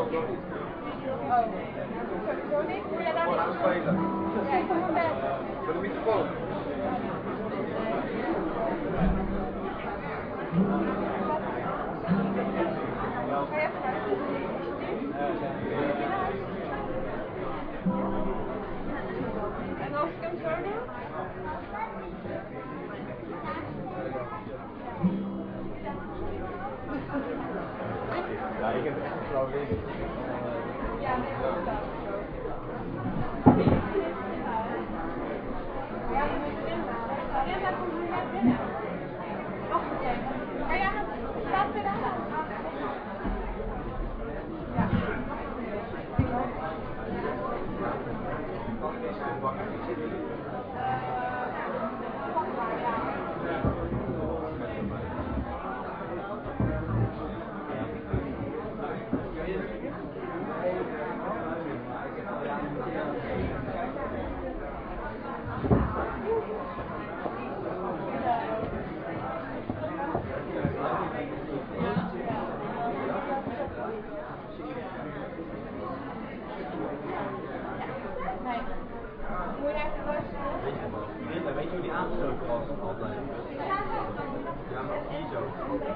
Sowieso niet. Moet jij daar niet spelen? Ja, ik kom van bed. Voor de microfoon. Ga je en als ik hem zo doe? Ja, ik heb het echt flauw liggen. Ja, nee, dat is dat. Ja, dan moet je binnen. Ja, dan kom je naar binnen. Wacht even. Kan jij staat weer aan? Ja. Weet je hoe die aangesloten was altijd? Ja, maar hier zo.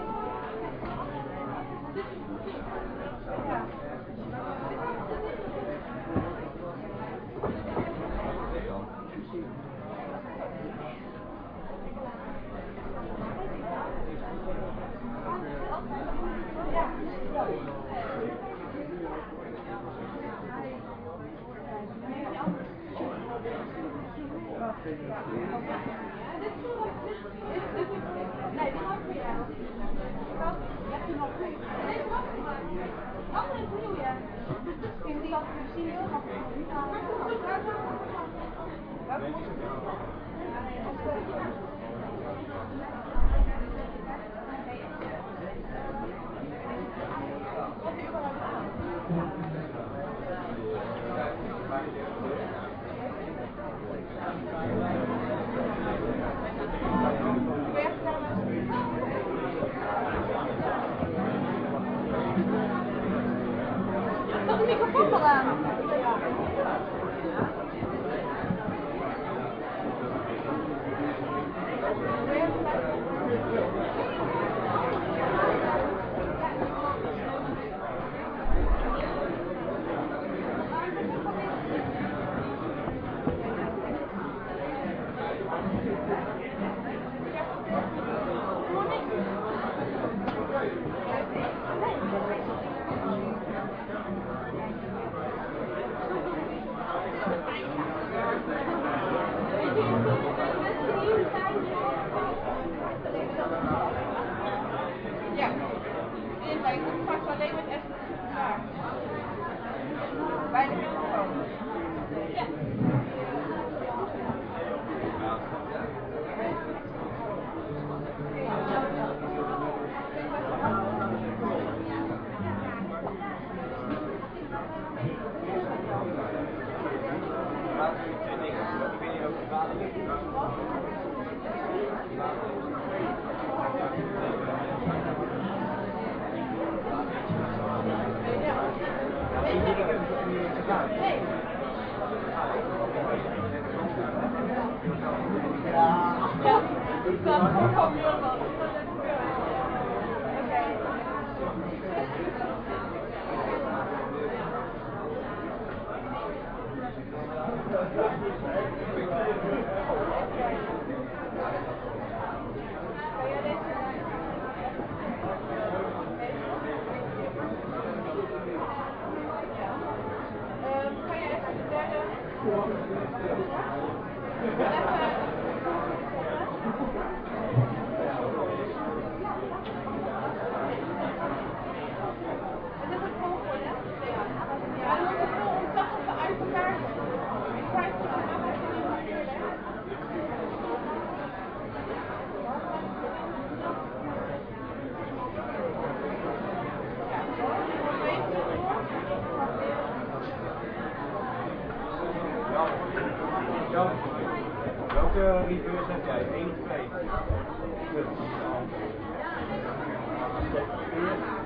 Welke reverse heb jij? 1 of 2?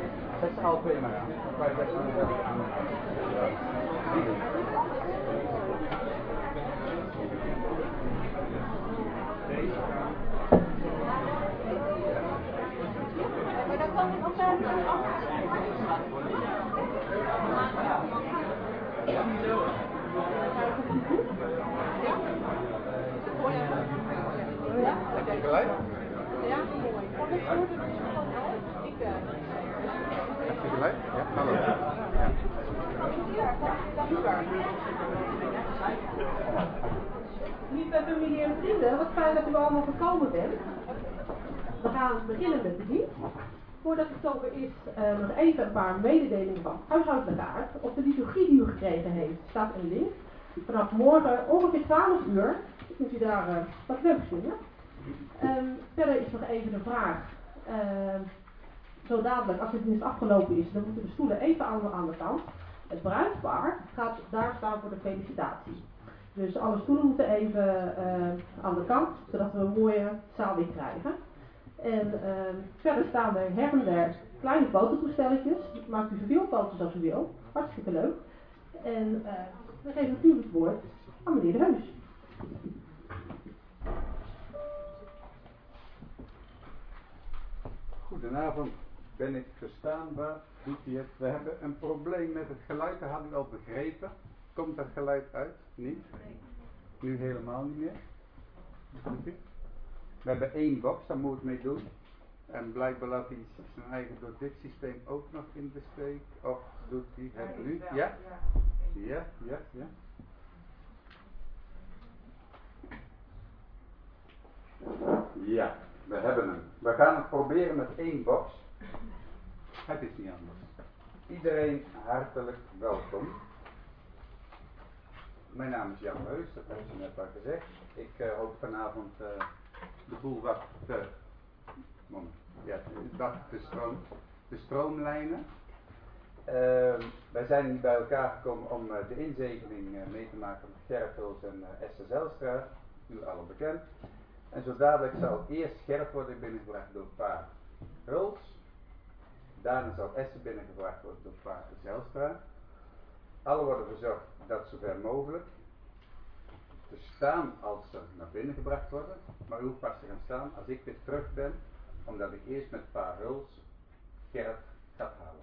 Zet ze al twee maar aan. Dan kan je best wel even aan. Maar dan kan ik altijd een Heb je gelijk? Ja, mooi. Kan ik zo doen? Ik Heb je gelijk? Ja, hallo. Lieve familie en vrienden, wat fijn dat u allemaal gekomen bent. We gaan beginnen met de dienst. Voordat het zover is, nog even een paar mededelingen van huishoudelijke aard. Op de liturgie die u gekregen heeft, staat een link. Vanaf morgen ongeveer 12 uur kunt u daar wat leuks vinden. Verder is nog even de vraag. Zo dadelijk, als de dienst afgelopen is, dan moeten de stoelen even aan de kant. Het bruidspaar gaat daar staan voor de felicitatie. Dus alle stoelen moeten even aan de kant, zodat we een mooie zaal weer krijgen. En verder staan er her en der kleine fototoestelletjes. Maakt u zoveel foto's als u wil. Hartstikke leuk. En we geven natuurlijk het woord aan meneer De Heus. Goedenavond, ben ik verstaanbaar? Doet hij het? We hebben een probleem met het geluid, dat had ik al begrepen. Komt dat geluid uit? Niet? Nu helemaal niet meer? We hebben één box, daar moet ik mee doen. En blijkbaar laat hij zijn eigen door dit systeem ook nog in de steek. Of doet hij het nu? Ja? Ja, ja, ja. Ja, we hebben hem. We gaan het proberen met één box. Het is niet anders. Iedereen hartelijk welkom. Mijn naam is Jan Heus, dat heb je net al gezegd. Ik hoop vanavond de boel wat te stroomlijnen. Wij zijn hier bij elkaar gekomen om de inzegening mee te maken met Gerrit Huls en Esther Zijlstra, u allen bekend. En zo dadelijk zal eerst Gerrit worden binnengebracht door pa Huls. Daarna zal Esther binnengebracht worden door pa Zijlstra. Alle worden verzorgd dat zover mogelijk te staan als ze naar binnen gebracht worden. Maar u hoeft pas te gaan staan als ik weer terug ben, omdat ik eerst met pa Huls Gerrit ga halen.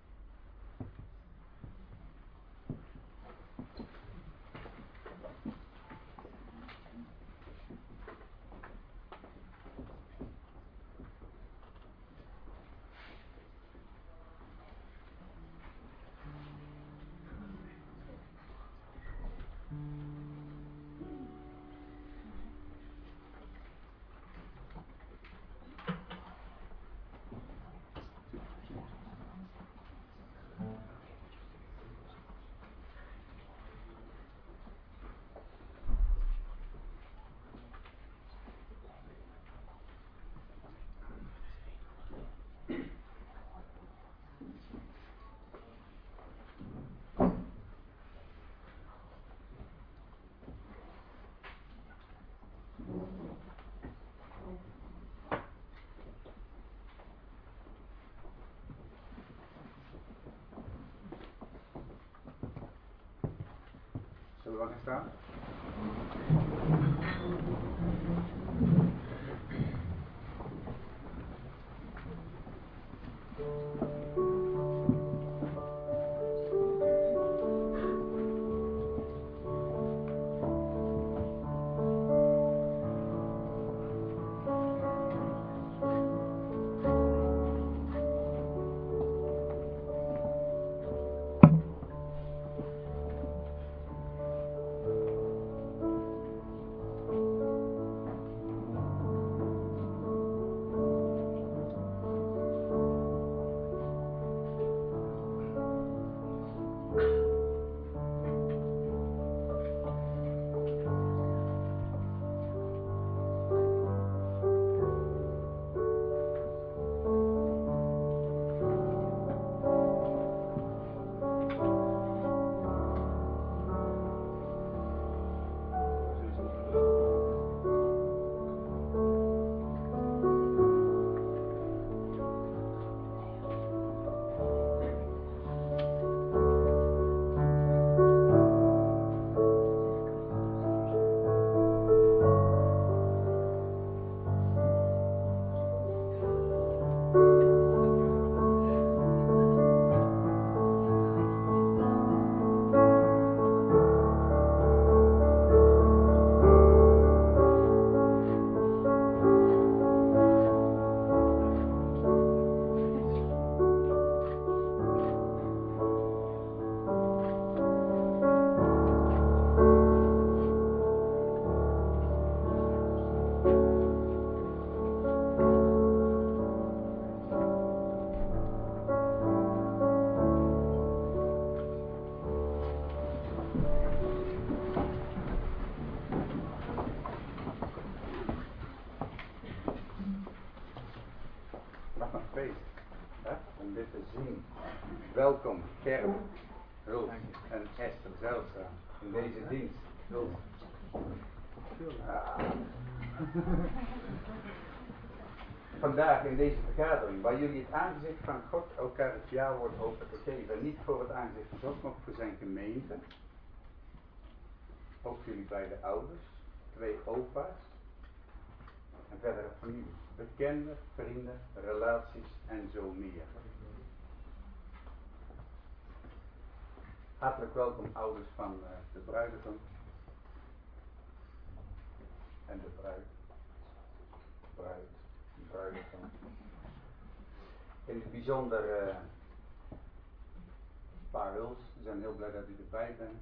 Zullen we gaan staan? feest. Hè? Om dit te zien. Welkom Gerrit, Hulst en Esther Zijlstra in deze dienst. Hulst. Vandaag in deze vergadering, waar jullie het aangezicht van God elkaar het jaarwoord open gegeven. Niet voor het aangezicht van God, maar voor zijn gemeente. Ook jullie beide ouders, 2 opa's. En verdere familie. Bekenden, vrienden, relaties en zo meer. Hartelijk welkom ouders van de bruidegom. En de bruidegom. In het bijzonder Pa Huls, we zijn heel blij dat u erbij bent.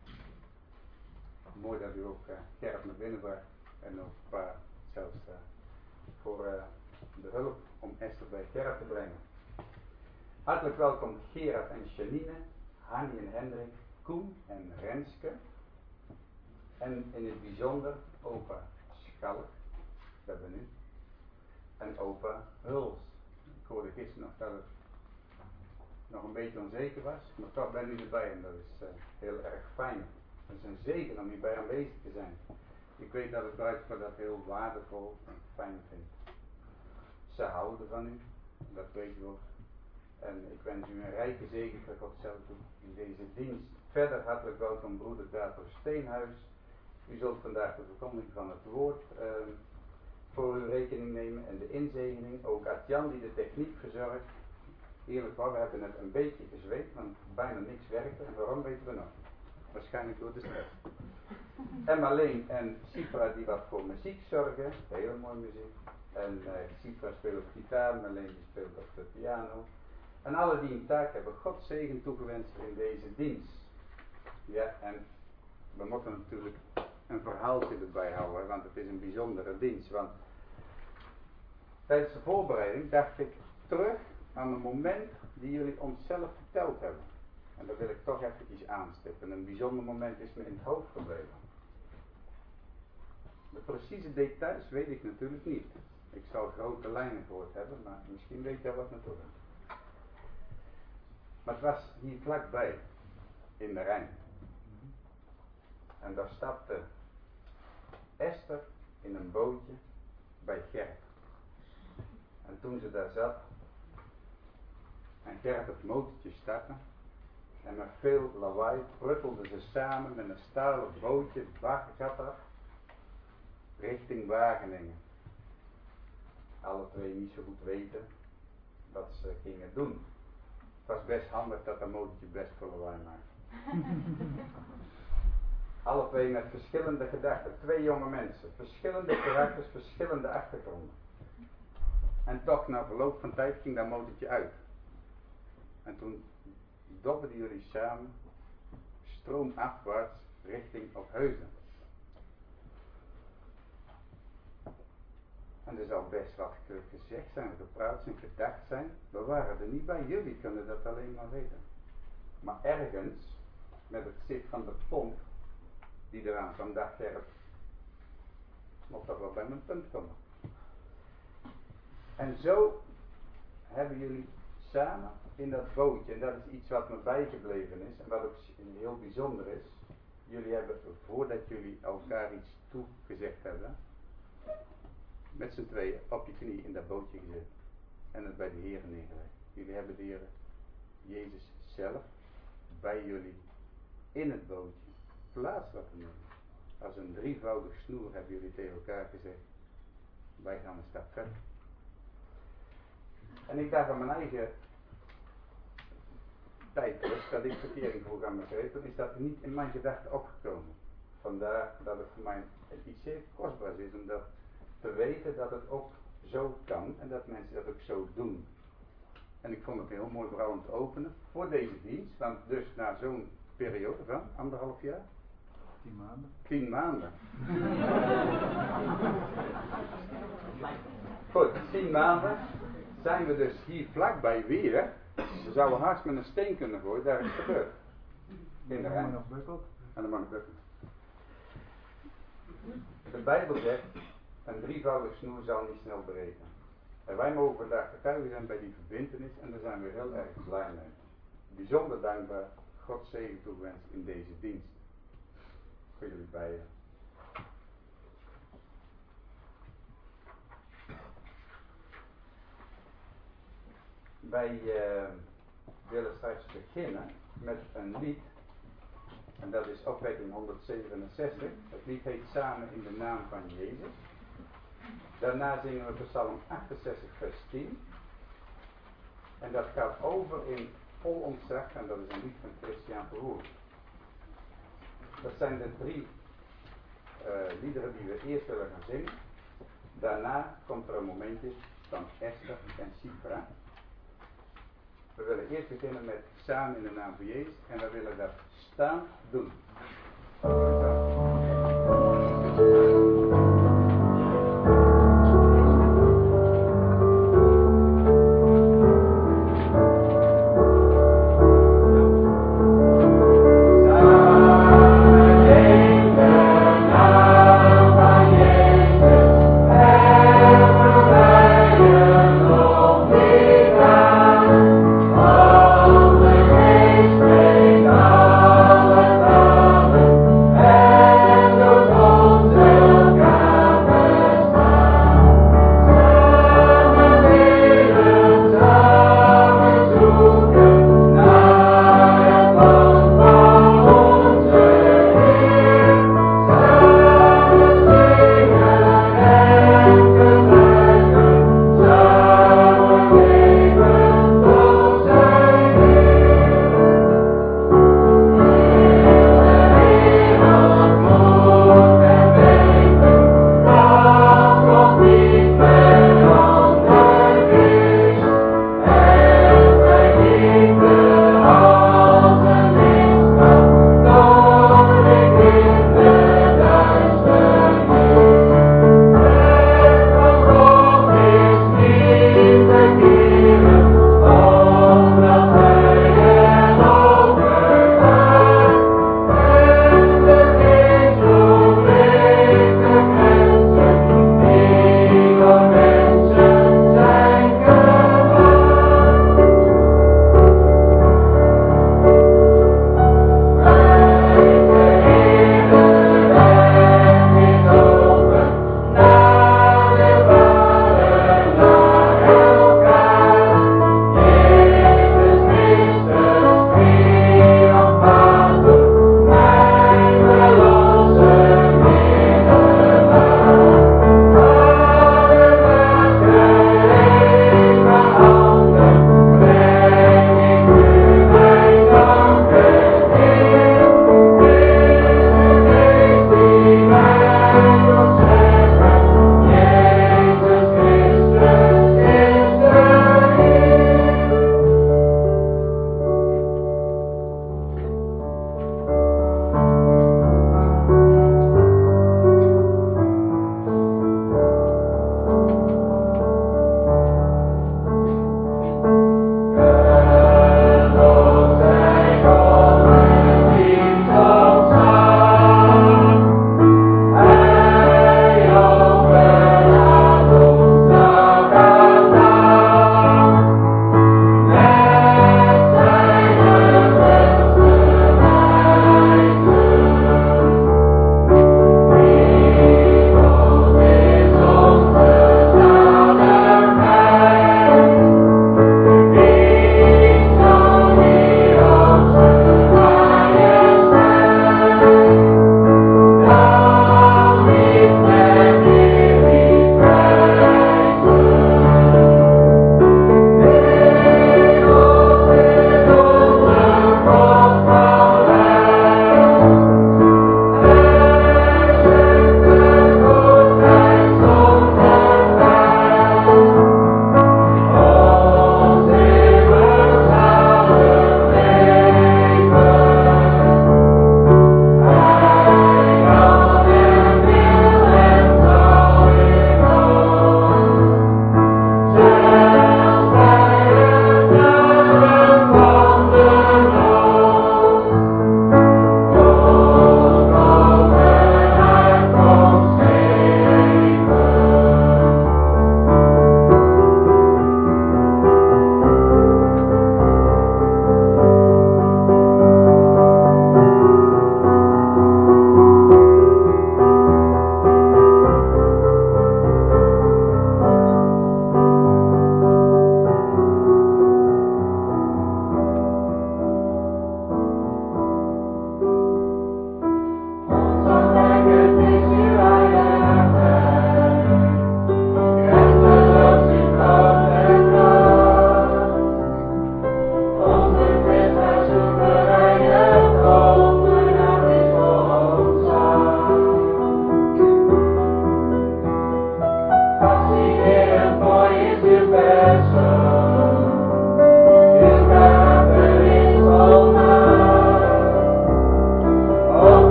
Mooi dat u ook Gerrit naar binnen bracht en ook Pa Zijlstra voor de hulp om Esther bij Gerrit te brengen. Hartelijk welkom Gerard en Janine, Hanni en Hendrik, Koen en Renske. En in het bijzonder opa Schalk, dat ben u. En opa Huls. Ik hoorde gisteren nog dat het nog een beetje onzeker was, maar toch ben u erbij en dat is heel erg fijn. Het is een zegen om hierbij aanwezig te zijn. Ik weet dat het bruidpaar dat heel waardevol en fijn vindt. Ze houden van u, dat weet u ook. En ik wens u een rijke zegen van God zelf toe in deze dienst. Verder hartelijk welkom broeder Dato Steenhuis. U zult vandaag de verkondiging van het woord voor uw rekening nemen en de inzegening. Ook Adjan die de techniek verzorgt. Eerlijk waar, we hebben net een beetje gezweet, want bijna niks werkte. En waarom weten we nog? Waarschijnlijk door de stress. En Marleen en Sipra die wat voor muziek zorgen. Heel mooi muziek. En Sipra speelt op gitaar, Marleen die speelt op de piano. En alle die een taak hebben, God zegen toegewenst in deze dienst. Ja, en we moeten natuurlijk een verhaaltje erbij houden, want het is een bijzondere dienst. Want tijdens de voorbereiding dacht ik terug aan een moment die jullie onszelf verteld hebben. En dat wil ik toch eventjes aanstippen. Een bijzonder moment is me in het hoofd gebleven. De precieze details weet ik natuurlijk niet. Ik zou grote lijnen gehoord hebben, maar misschien weet jij wat naartoe gaat. Maar het was hier vlakbij, in de Rijn. En daar stapte Esther in een bootje bij Gert. En toen ze daar zat, en Gert het motortje startte, en met veel lawaai pruttelden ze samen met een stalen bootje het wagengat af, richting Wageningen. Alle 2 niet zo goed weten wat ze gingen doen. Het was best handig dat dat motortje best veel lawaai maakte. Alle 2 met verschillende gedachten. 2 jonge mensen. Verschillende karakters, verschillende achtergronden. En toch, na verloop van tijd ging dat motortje uit. En toen dobberden jullie samen stroomafwaarts richting Opheusden. En er zal best wat gezegd zijn, gepraat zijn, gedacht zijn. We waren er niet bij. Jullie kunnen dat alleen maar weten. Maar ergens, met het zicht van de pomp die eraan kwam, dacht Gerrit, mocht dat wel bij mijn punt komen. En zo hebben jullie samen in dat bootje, en dat is iets wat me bijgebleven is, en wat ook heel bijzonder is, jullie hebben, voordat jullie elkaar iets toegezegd hebben, met z'n tweeën op je knie in dat bootje gezet en het bij de Heer neergelegd. Jullie hebben de Heer Jezus zelf bij jullie in het bootje plaats laten nemen. Als een drievoudig snoer hebben jullie tegen elkaar gezegd, wij gaan een stap verder. En ik dacht aan mijn eigen tijdrust, dat ik verkering vroeg aan mijn greep, dan is dat niet in mijn gedachten opgekomen. Vandaar dat het voor mij iets zeer kostbaars is om dat te weten dat het ook zo kan en dat mensen dat ook zo doen. En ik vond het heel mooi vooral om te openen voor deze dienst, want dus na zo'n periode van 1,5 jaar? 10 maanden. 10 maanden. Goed, 10 maanden zijn we dus hier vlakbij weer. We zouden haast met een steen kunnen gooien, daar is het gebeurd. In de Rijn. En de man bukkelt. De Bijbel zegt, een drievoudig snoer zal niet snel breken. En wij mogen vandaag getuigen zijn bij die verbintenis en daar zijn we heel erg blij mee. Bijzonder dankbaar, God zegen toegewenst in deze dienst. Voor jullie beiden. Wij willen straks beginnen met een lied. En dat is opwekking 167. Het lied heet Samen in de naam van Jezus. Daarna zingen we Psalm 68 vers 10. En dat gaat over in vol ontzag en dat is een lied van Christian Verhoer. Dat zijn de 3 liederen die we eerst willen gaan zingen. Daarna komt er een momentje van Esther en Sifra. We willen eerst beginnen met Samen in de naam van Jezus en we willen dat staan doen. Hey!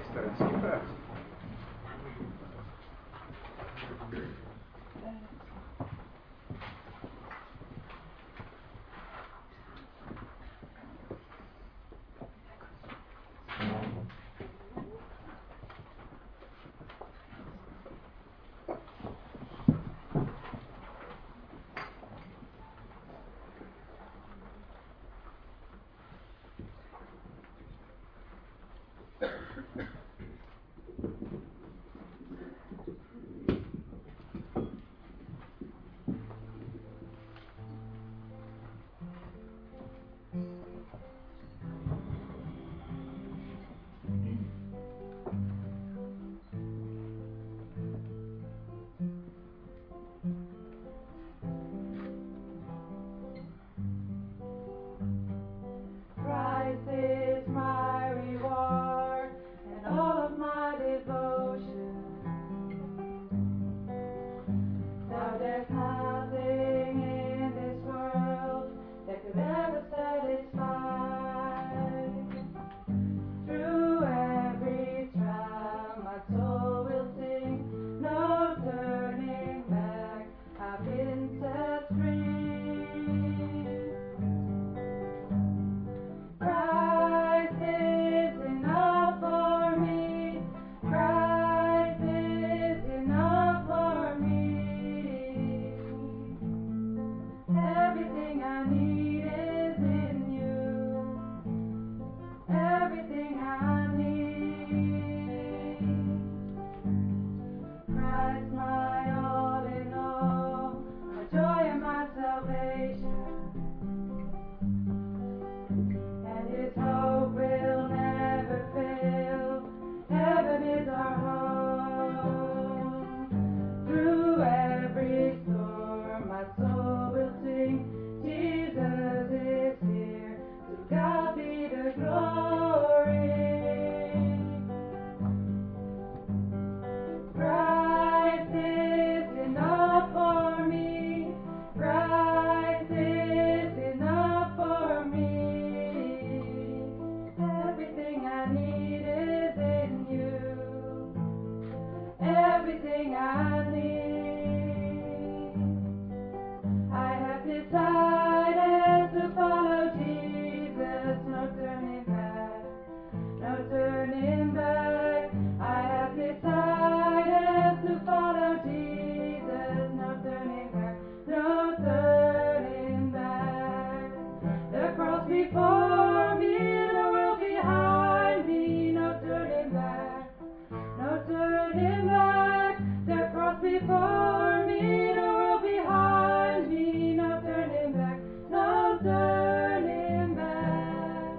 Esther en Schipper. Christ is my reward and all of my devotion. Now there's nothing in this world that could ever satisfy. Through every trial, my soul will sing, no turning back. I've been set free. Christ is enough for me. Christ is enough for me. Everything I need is in you. Everything I need. Christ my all in all, my joy and my salvation. And His hope will never fail. Heaven is our home. Through every storm, my soul will sing. Jesus is here. To God be the glory. Christ is enough for me. Christ is enough for me. Everything I need is in you. Everything I need. I have decided to follow Jesus. No turning back. No turning back. I have decided to follow Jesus. No turning back. No turning back. The cross before me, the world behind me. No turning back. No turning back. The cross before me, the world behind me. No turning back. No turning back.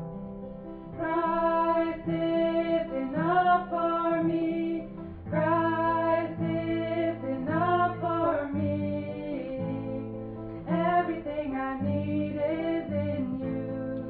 Christ is enough for me. Christ is enough for me. Everything I need is in you.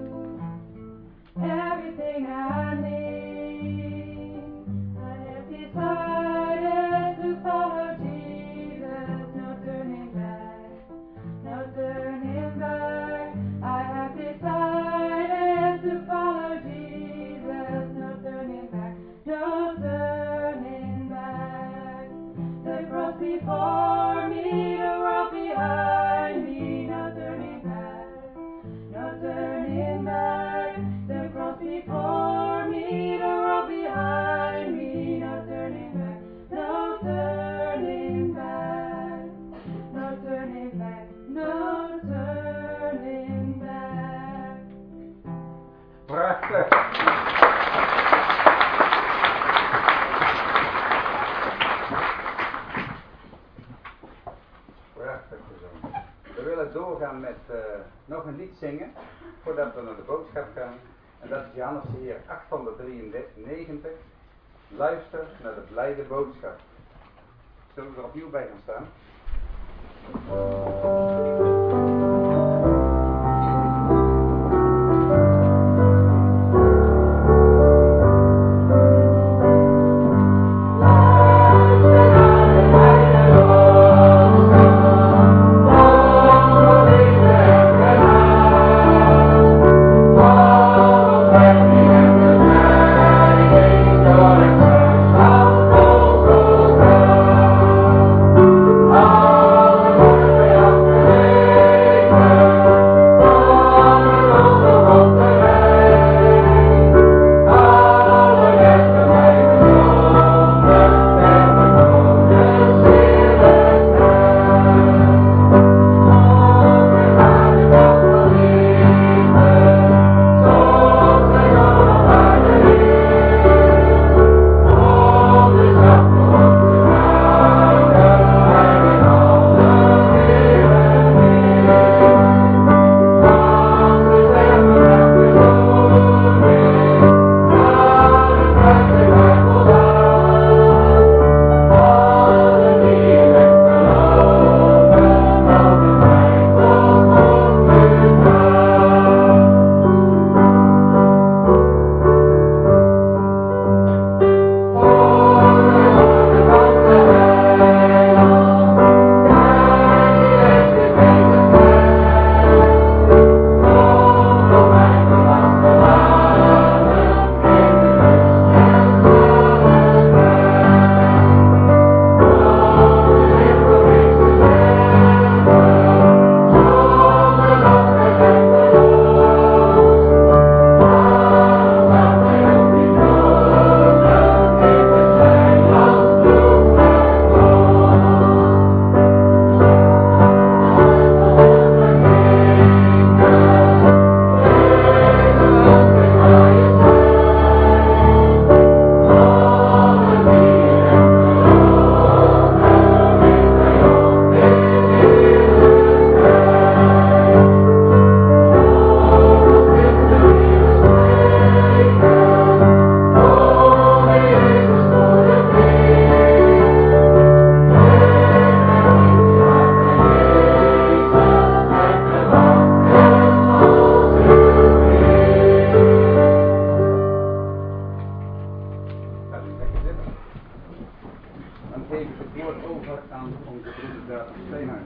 Everything I need. I have decided to follow Jesus. No turning back. No turning back. I have decided to follow Jesus. No turning back. No turning back. The cross before me, the world behind me. No turning back. No turning back. The cross before me, the world behind me. No turning back. No turning back. No turning back. No turning back. Prachtig. Prachtig gezongen. We willen doorgaan met nog een lied zingen voordat we naar de boodschap gaan. En dat is Johannes Heer 893. Luister naar de blijde boodschap. Zullen we er opnieuw bij gaan staan? Oh, geef ik het woord over aan onze broeder David Steenhuis.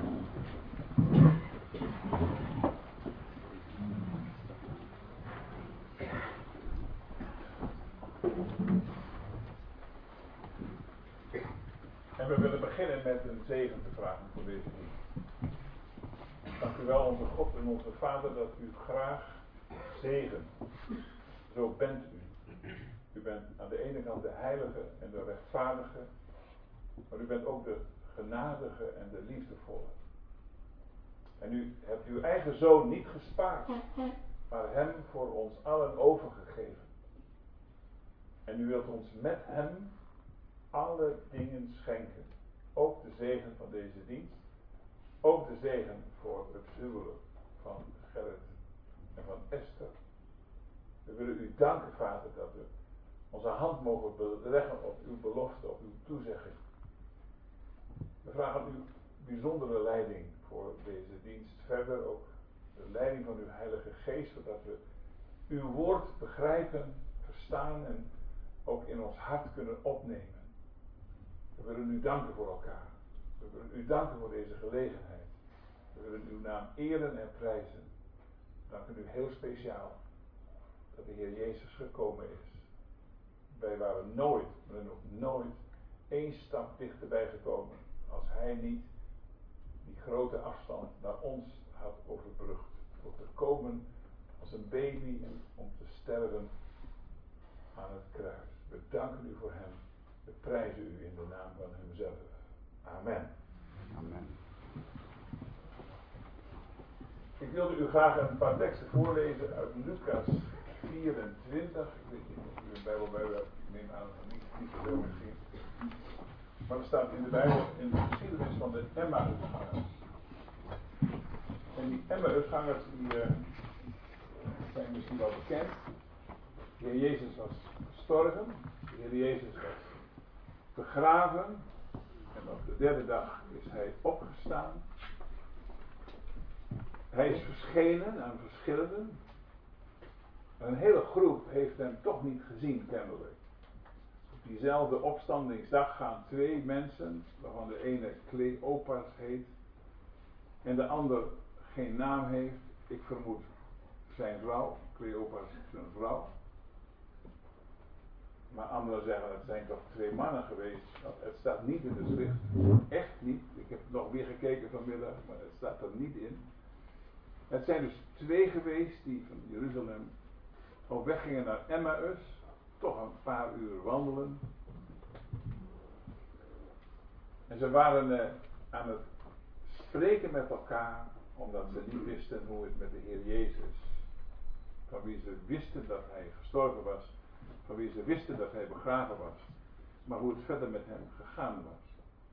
En we willen beginnen met een zegen te vragen voor deze dienst. Dank u wel, onze God en onze Vader, dat u graag zegent. Zo bent u. U bent aan de ene kant de heilige en de rechtvaardige, maar u bent ook de genadige en de liefdevolle. En u hebt uw eigen zoon niet gespaard, maar hem voor ons allen overgegeven. En u wilt ons met hem alle dingen schenken. Ook de zegen van deze dienst. Ook de zegen voor het huwelijk van Gerrit en van Esther. We willen u danken, Vader, dat we onze hand mogen leggen op uw belofte, op uw toezegging. We vragen uw bijzondere leiding voor deze dienst. Verder ook de leiding van uw Heilige Geest, zodat we uw woord begrijpen, verstaan en ook in ons hart kunnen opnemen. We willen u danken voor elkaar. We willen u danken voor deze gelegenheid. We willen uw naam eren en prijzen. We danken u heel speciaal dat de Heer Jezus gekomen is. Wij waren nooit, maar dan ook nooit, één stap dichterbij gekomen als hij niet die grote afstand naar ons had overbrugd. Om te komen als een baby en om te sterven aan het kruis. We danken u voor hem. We prijzen u in de naam van hemzelf. Amen. Amen. Ik wilde u graag een paar teksten voorlezen uit Lucas 24. Ik weet niet of u een Bijbel bij u hebt. Ik neem aan niet zoveel misschien. Maar er staat in de Bijbel in de geschiedenis van de Emmausgangers. En die Emmausgangers die zijn misschien wel bekend. De Heer Jezus was gestorven. De Heer Jezus was begraven. En op de derde dag is hij opgestaan. Hij is verschenen aan verschillenden. En een hele groep heeft hem toch niet gezien, kennelijk. Op diezelfde opstandingsdag gaan twee mensen, waarvan de ene Cleopas heet en de ander geen naam heeft. Ik vermoed zijn vrouw. Cleopas is zijn vrouw. Maar anderen zeggen het zijn toch twee mannen geweest. Het staat niet in de schrift. Echt niet. Ik heb nog weer gekeken vanmiddag, maar het staat er niet in. Het zijn dus twee geweest die van Jeruzalem op weg gingen naar Emmaus. Toch een paar uur wandelen. En ze waren aan het spreken met elkaar, omdat ze niet wisten hoe het met de Heer Jezus, van wie ze wisten dat hij gestorven was, van wie ze wisten dat hij begraven was, maar hoe het verder met hem gegaan was.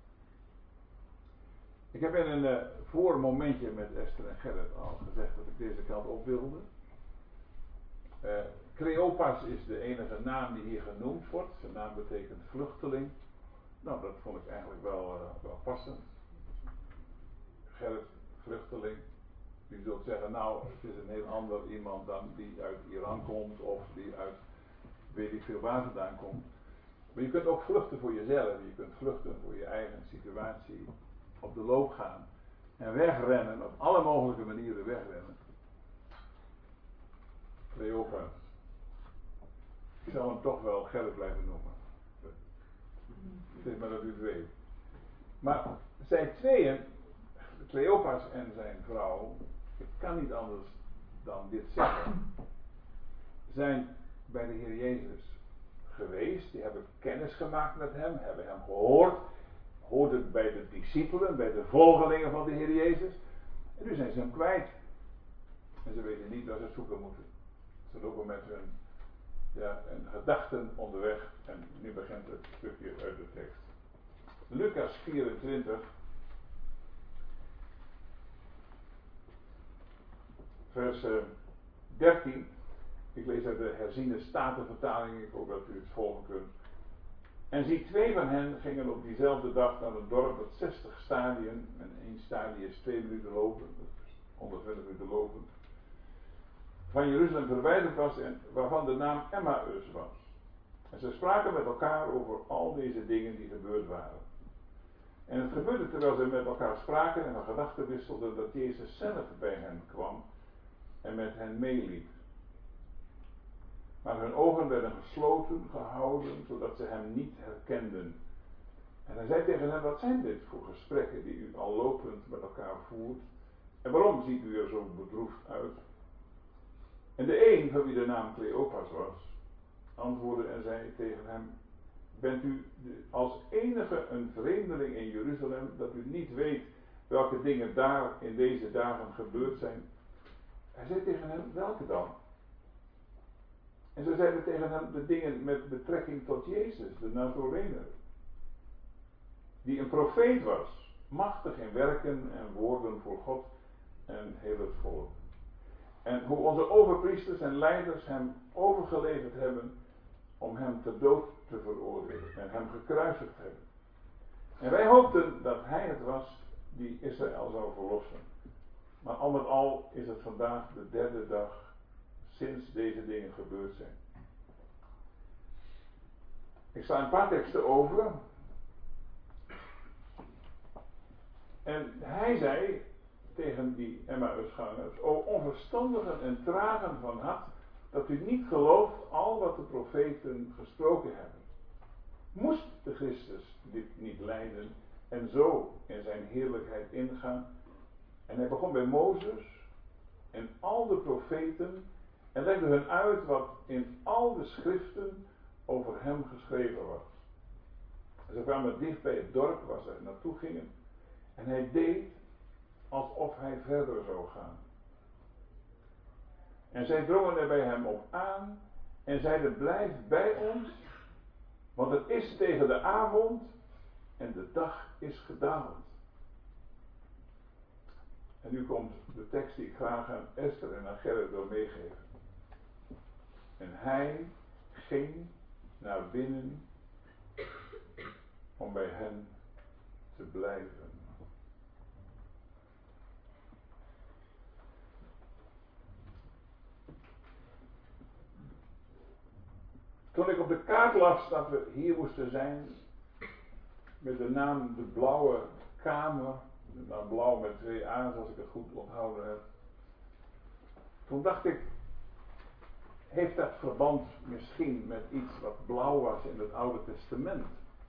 Ik heb in een voormomentje met Esther en Gerrit al gezegd dat ik deze kant op wilde. Cleopas is de enige naam die hier genoemd wordt. Zijn naam betekent vluchteling. Nou, dat vond ik eigenlijk wel passend. Gerrit, vluchteling. U zult zeggen, nou, het is een heel ander iemand dan die uit Iran komt of die uit weet ik veel waar vandaan komt. Maar je kunt ook vluchten voor jezelf. Je kunt vluchten voor je eigen situatie. Op de loop gaan. En wegrennen. Op alle mogelijke manieren wegrennen. Cleopas. Ik zal hem toch wel Gerrit blijven noemen. Het is maar dat u het weet. Maar zij tweeën, Cleopas en zijn vrouw, ik kan niet anders dan dit zeggen, zijn bij de Heer Jezus geweest. Die hebben kennis gemaakt met hem, hebben hem gehoord, hoorden bij de discipelen, bij de volgelingen van de Heer Jezus. En nu zijn ze hem kwijt. En ze weten niet waar ze zoeken moeten. Ze lopen met hun gedachten onderweg. En nu begint het stukje uit de tekst. Lucas 24. Vers 13. Ik lees uit de herziene statenvertaling. Ik hoop dat u het volgen kunt. En zie, twee van hen gingen op diezelfde dag naar een dorp met 60 stadien. En 1 stadie is 2 minuten lopen. Dus 120 minuten lopen. Van Jeruzalem verwijderd was en waarvan de naam Emmaus was. En ze spraken met elkaar over al deze dingen die gebeurd waren. En het gebeurde terwijl ze met elkaar spraken en van gedachten wisselden dat Jezus zelf bij hen kwam en met hen meeliep. Maar hun ogen werden gesloten gehouden, zodat ze hem niet herkenden. En hij zei tegen hen, wat zijn dit voor gesprekken die u al lopend met elkaar voert? En waarom ziet u er zo bedroefd uit? En de een, van wie de naam Cleopas was, antwoordde en zei tegen hem, bent u als enige een vreemdeling in Jeruzalem, dat u niet weet welke dingen daar in deze dagen gebeurd zijn? Hij zei tegen hem, welke dan? En ze zeiden tegen hem de dingen met betrekking tot Jezus, de Nazorener, die een profeet was, machtig in werken en woorden voor God en heel het volk. En hoe onze overpriesters en leiders hem overgeleverd hebben om hem ter dood te veroordelen en hem gekruisigd hebben. En wij hoopten dat hij het was die Israël zou verlossen. Maar al met al is het vandaag de derde dag sinds deze dingen gebeurd zijn. Ik sla een paar teksten over. En hij zei tegen die Emmausgangers, o onverstandigen en tragen van hart, dat u niet gelooft al wat de profeten gesproken hebben. Moest de Christus dit niet lijden en zo in zijn heerlijkheid ingaan? En hij begon bij Mozes en al de profeten en legde hun uit wat in al de schriften over hem geschreven was. En ze kwamen dicht bij het dorp waar ze naartoe gingen en hij deed alsof hij verder zou gaan. En zij drongen er bij hem op aan en zeiden, blijf bij ons, want het is tegen de avond en de dag is gedaald. En nu komt de tekst die ik graag aan Esther en aan Gerrit wil meegeven. En hij ging naar binnen om bij hen te blijven. Toen ik op de kaart las dat we hier moesten zijn, met de naam de Blauwe Kamer, nou blauw met 2 A's als ik het goed onthouden heb, toen dacht ik, heeft dat verband misschien met iets wat blauw was in het Oude Testament?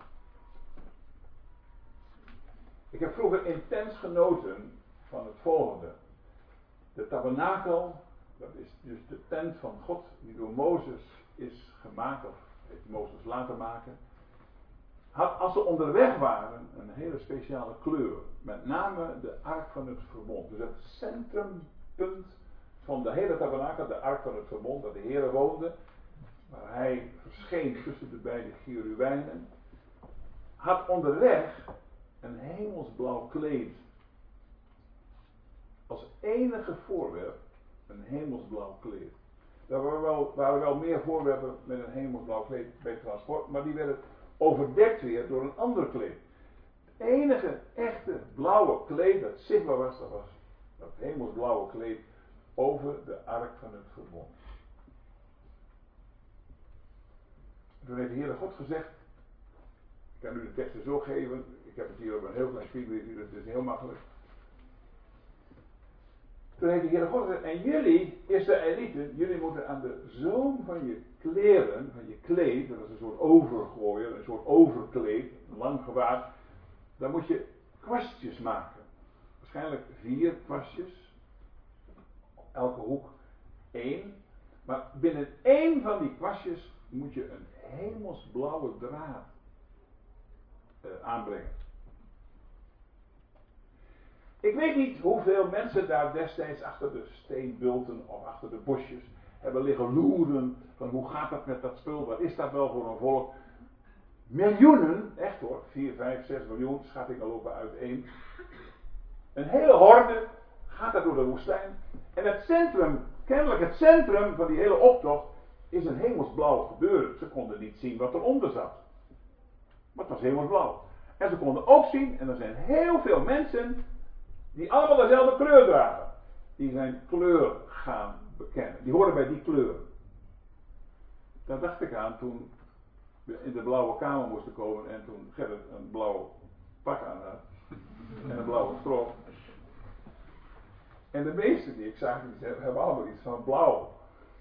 Ik heb vroeger intens genoten van het volgende. De tabernakel, dat is dus de tent van God die door Mozes is gemaakt, of heeft Mozes laten maken, had als ze onderweg waren een hele speciale kleur. Met name de ark van het verbond. Dus het centrumpunt van de hele tabernakel, de ark van het verbond, waar de Heer woonde, waar hij verscheen tussen de beide cherubijnen, had onderweg een hemelsblauw kleed. Als enige voorwerp een hemelsblauw kleed. Er waren wel meer voorwerpen met een hemelsblauw kleed bij transport, maar die werden overdekt weer door een ander kleed. Het enige echte blauwe kleed dat zichtbaar was, dat was dat hemelsblauwe kleed over de ark van het verbond. Toen heeft de Heere God gezegd, ik kan u de teksten zo geven, ik heb het hier op een heel klein spiegel, dus het is heel makkelijk. Toen heeft de Heere God gezegd, en jullie, Israëlieten, jullie moeten aan de zoom van je kleren, van je kleed, dat was een soort overgooier, een soort overkleed, een lang gewaad, daar moet je kwastjes maken. Waarschijnlijk 4 kwastjes, elke hoek 1, maar binnen 1 van die kwastjes moet je een hemelsblauwe draad aanbrengen. Ik weet niet hoeveel mensen daar destijds achter de steenbulten of achter de bosjes hebben liggen loeren van hoe gaat dat met dat spul, wat is dat wel voor een volk. Miljoenen, echt hoor, 4, 5, 6 miljoen, schattingen lopen uiteen. Een hele horde gaat daar door de woestijn. En het centrum, kennelijk het centrum van die hele optocht, is een hemelsblauw gebeuren. Ze konden niet zien wat eronder zat. Maar het was hemelsblauw. En ze konden ook zien, en er zijn heel veel mensen die allemaal dezelfde kleur dragen. Die zijn kleur gaan bekennen. Die horen bij die kleur. Daar dacht ik aan toen we in de blauwe kamer moesten komen en toen Gerrit een blauw pak aan had. En een blauwe strop. En de meesten die ik zag, die hebben allemaal iets van blauw.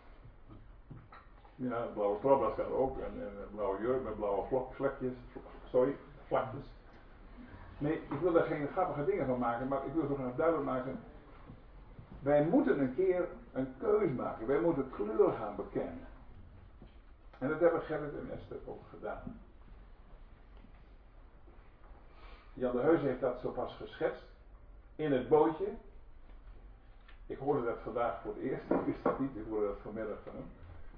Ja, een blauwe strop kan ook. En een blauwe jurk met blauwe vlakjes. Nee, ik wil daar geen grappige dingen van maken, maar ik wil zo graag duidelijk maken. Wij moeten een keer een keus maken. Wij moeten kleur gaan bekennen. En dat hebben Gerrit en Esther ook gedaan. Jan de Heus heeft dat zo pas geschetst. In het bootje. Ik hoorde dat vandaag voor het eerst. Ik wist dat niet. Ik hoorde dat vanmiddag van hem.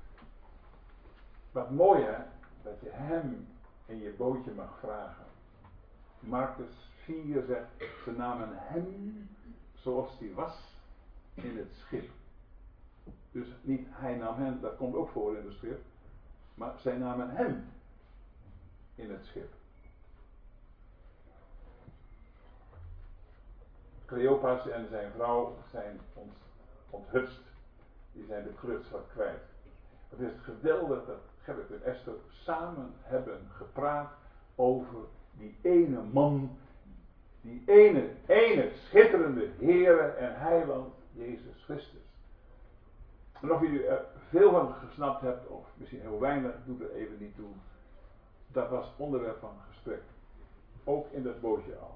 Wat mooi hè. Dat je hem in je bootje mag vragen. Marcus 4 zegt. Ze namen hem zoals hij was in het schip. Dus niet hij nam hen. Dat komt ook voor in de schrift. Maar zij namen hem in het schip. Cleopas en zijn vrouw zijn onthutst. Die zijn de kluts wat kwijt. Het is geweldig dat Gerrit en Esther samen hebben gepraat over die ene man. Die ene schitterende Heere en Heiland Jezus Christus. En of jullie er veel van gesnapt hebt, of misschien heel weinig, doet er even niet toe. Dat was onderwerp van gesprek. Ook in dat bootje al.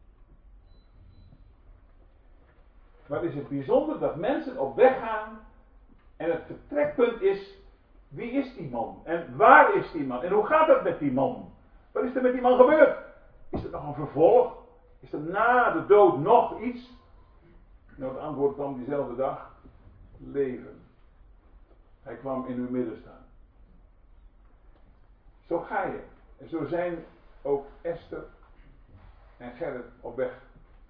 Maar het is het bijzonder dat mensen op weg gaan en het vertrekpunt is, wie is die man? En waar is die man? En hoe gaat het met die man? Wat is er met die man gebeurd? Is er nog een vervolg? Is er na de dood nog iets? Nou, het antwoord kwam diezelfde dag. Leven. Hij kwam in uw midden staan. Zo ga je. En zo zijn ook Esther en Gerrit op weg.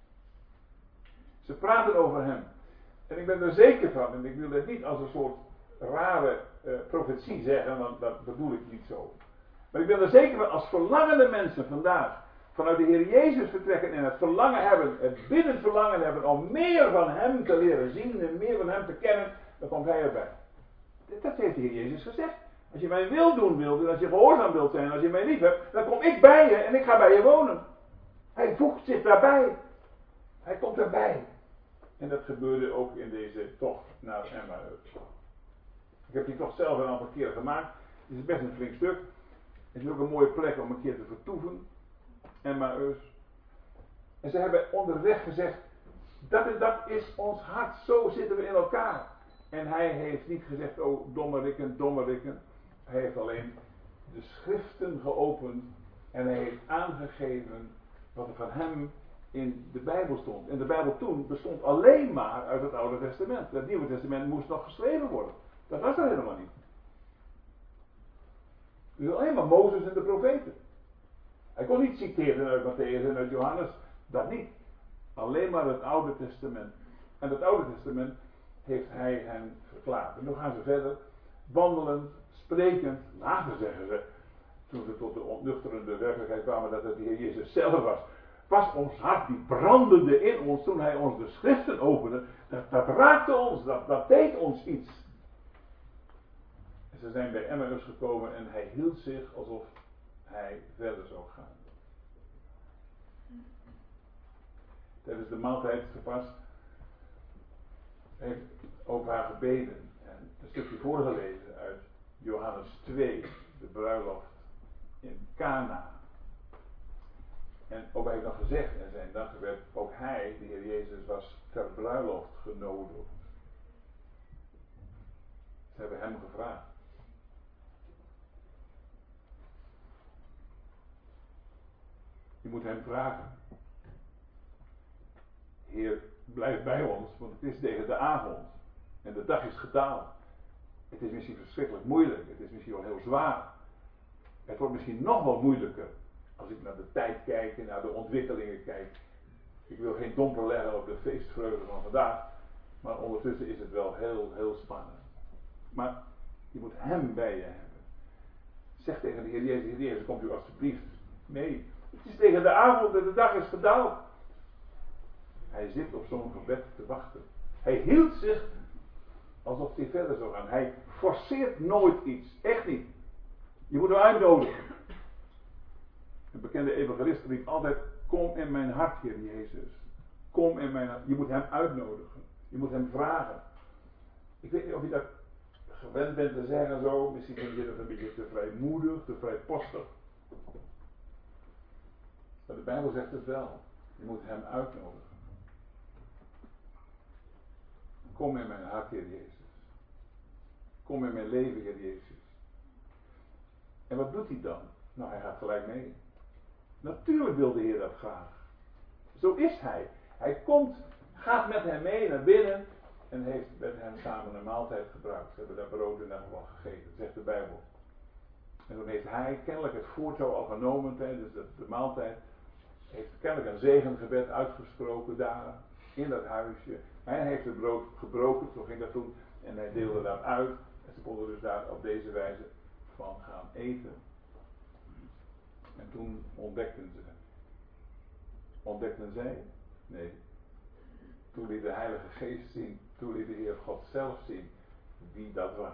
Ze praten over hem. En ik ben er zeker van, en ik wil het niet als een soort rare profetie zeggen, want dat bedoel ik niet zo. Maar ik ben er zeker van, als verlangende mensen vandaag vanuit de Heer Jezus vertrekken en het verlangen hebben, het binnen verlangen hebben om meer van hem te leren zien en meer van hem te kennen, dan komt hij erbij. Dat heeft de Heer Jezus gezegd. Als je mijn wil doen wilt, en als je gehoorzaam wilt zijn, als je mij lief hebt, dan kom ik bij je en ik ga bij je wonen. Hij voegt zich daarbij. Hij komt erbij. En dat gebeurde ook in deze tocht naar Emmaus. Ik heb die tocht zelf een aantal keren gemaakt. Het is best een flink stuk. Het is ook een mooie plek om een keer te vertoeven. Emmaus. En ze hebben onderweg gezegd, dat is ons hart, zo zitten we in elkaar. En hij heeft niet gezegd, oh dommerikken. Hij heeft alleen de schriften geopend en hij heeft aangegeven wat er van hem in de Bijbel stond. En de Bijbel toen bestond alleen maar uit het Oude Testament. Het Nieuwe Testament moest nog geschreven worden. Dat was er helemaal niet. Dus alleen maar Mozes en de profeten. Hij kon niet citeren uit Mattheüs en uit Johannes. Dat niet. Alleen maar het Oude Testament. En het Oude Testament heeft hij hen verklaard. En nu gaan ze verder. Wandelend, sprekend. Later zeggen ze, toen ze tot de ontnuchterende werkelijkheid kwamen dat het de Heer Jezus zelf was ons hart die brandende in ons toen hij ons de schriften opende. Dat raakte ons, dat deed ons iets. En ze zijn bij Emmaus gekomen en hij hield zich alsof hij verder zou gaan. Tijdens de maaltijd gepast heeft over haar gebeden en een stukje voorgelezen uit Johannes 2, de bruiloft in Cana. En ook hij heeft nog gezegd in zijn dag werd ook hij, de Heer Jezus, was ter bruiloft genodigd. Ze hebben hem gevraagd. Je moet hem vragen. Heer, blijf bij ons, want het is tegen de avond. En de dag is gedaald. Het is misschien verschrikkelijk moeilijk. Het is misschien wel heel zwaar. Het wordt misschien nog wel moeilijker. Als ik naar de tijd kijk en naar de ontwikkelingen kijk. Ik wil geen domper leggen op de feestvreugde van vandaag. Maar ondertussen is het wel heel, heel spannend. Maar je moet hem bij je hebben. Zeg tegen de Heer Jezus, komt u alstublieft mee. Het is tegen de avond en de dag is gedaald. Hij zit op zo'n gebed te wachten. Hij hield zich alsof hij verder zou gaan. Hij forceert nooit iets. Echt niet. Je moet hem uitnodigen. En bekend bekende evangelist riep altijd, kom in mijn hart, Heer Jezus. Kom in mijn hart. Je moet hem uitnodigen. Je moet hem vragen. Ik weet niet of je dat gewend bent te zeggen zo. Misschien vind je dat een beetje te vrijmoedig, te vrijpostig. Maar de Bijbel zegt het wel. Je moet hem uitnodigen. Kom in mijn hart, Heer Jezus. Kom in mijn leven, Heer Jezus. En wat doet hij dan? Nou, hij gaat gelijk mee. Natuurlijk wil de Heer dat graag. Zo is hij. Hij komt, gaat met hem mee naar binnen en heeft met hem samen een maaltijd gebruikt. Ze hebben daar brood in elk geval gegeten, zegt de Bijbel. En toen heeft hij kennelijk het voortouw al genomen tijdens de maaltijd. Heeft kennelijk een zegengebed uitgesproken daar, in dat huisje. Hij heeft het brood gebroken, zo ging dat toen. En hij deelde dat uit. En ze konden dus daar op deze wijze van gaan eten. En toen ontdekten ze. Ontdekten zij? Nee. Toen liet de Heilige Geest zien. Toen liet de Heer God zelf zien wie dat was.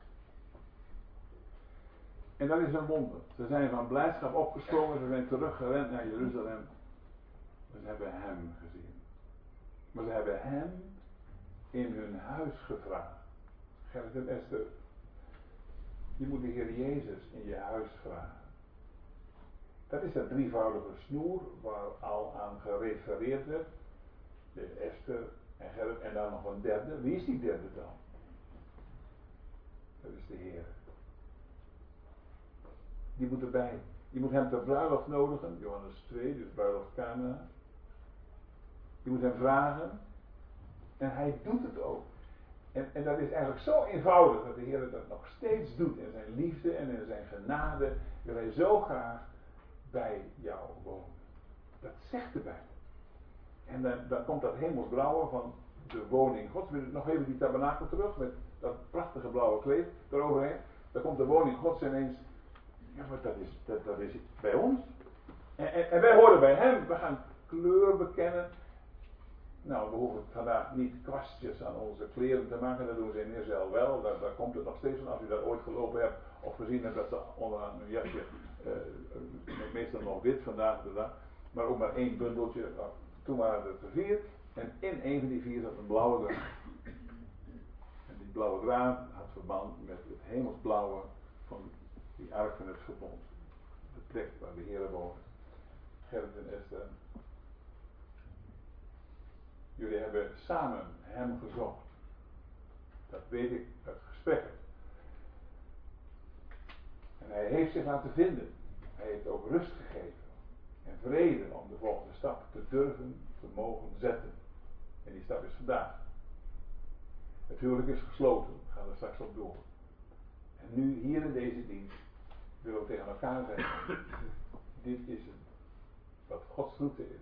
En dat is een wonder. Ze zijn van blijdschap opgesprongen. Ze zijn teruggerend naar Jeruzalem. Ze hebben hem gezien. Maar ze hebben hem in hun huis gevraagd. Gerrit en Esther. Je moet de Heer Jezus in je huis vragen. Dat is dat drievoudige snoer waar al aan gerefereerd werd. De Esther en Gerrit en dan nog een derde. Wie is die derde dan? Dat is de Heer. Die moet erbij. Je moet hem ter bruiloft nodigen. Johannes 2, dus bruiloft Kana. Je moet hem vragen. En hij doet het ook. En dat is eigenlijk zo eenvoudig dat de Heer dat nog steeds doet. In zijn liefde en in zijn genade wil hij zo graag bij jou wonen. Dat zegt de Bijbel. En dan komt dat hemelsblauwe van de woning Gods. Nog even die tabernakel terug met dat prachtige blauwe kleed eroverheen. Dan komt de woning Gods ineens. Ja, maar dat is bij ons. En wij horen bij hem. We gaan kleur bekennen. Nou, we hoeven vandaag niet kwastjes aan onze kleren te maken. Dat doen ze in Israël wel. Daar komt het nog steeds van. Als u dat ooit gelopen hebt of gezien hebt dat ze onderaan een jasje, meestal nog wit vandaag de dag, maar ook maar één bundeltje. Nou, toen waren het er 4 en in een van die 4 zat een blauwe draad. En die blauwe draad had verband met het hemelsblauwe van die ark van het verbond. De plek waar de Heer woonde. Gerrit en Esther. Jullie hebben samen hem gezocht. Dat weet ik uit gesprekken. En hij heeft zich laten vinden. Hij heeft ook rust gegeven. En vrede om de volgende stap te durven, te mogen zetten. En die stap is vandaag. Het huwelijk is gesloten. We gaan er straks op door. En nu, hier in deze dienst, willen we tegen elkaar zeggen. Dit is het. Wat Gods route is.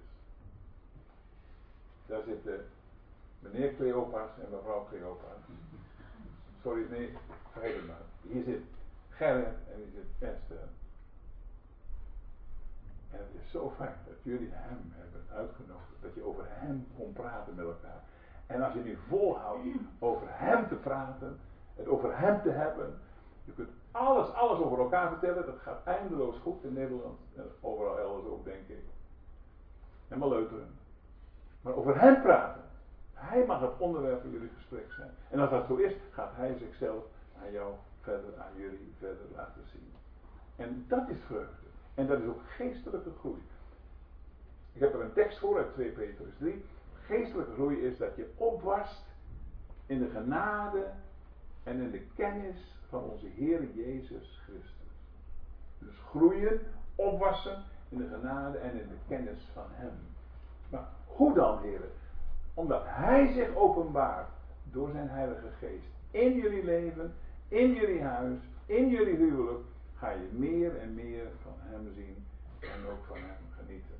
Daar zitten meneer Cleopas en mevrouw Cleopas. Sorry, nee, vergeet het maar. Hier zit Gerrit en hier zit Esther. En het is zo fijn dat jullie hem hebben uitgenodigd. Dat je over hem kon praten met elkaar. En als je nu volhoudt over hem te praten, het over hem te hebben. Je kunt alles over elkaar vertellen. Dat gaat eindeloos goed in Nederland. En overal elders ook, denk ik. En maar leuteren. Maar over hem praten. Hij mag het onderwerp van jullie gesprek zijn. En als dat zo is, gaat hij zichzelf aan jou verder, aan jullie verder laten zien. En dat is vreugde. En dat is ook geestelijke groei. Ik heb er een tekst voor uit 2 Petrus 3. Geestelijke groei is dat je opwast in de genade en in de kennis van onze Heer Jezus Christus. Dus groeien, opwassen in de genade en in de kennis van hem. Maar hoe dan, heren? Omdat hij zich openbaart door zijn Heilige Geest in jullie leven, in jullie huis, in jullie huwelijk, ga je meer en meer van hem zien en ook van hem genieten.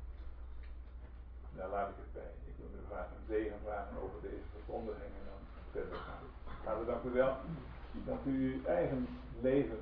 Daar laat ik het bij. Ik wil u graag een zegen vragen over deze verkondiging en dan verder gaan. Vader, dank u wel dat u uw eigen leven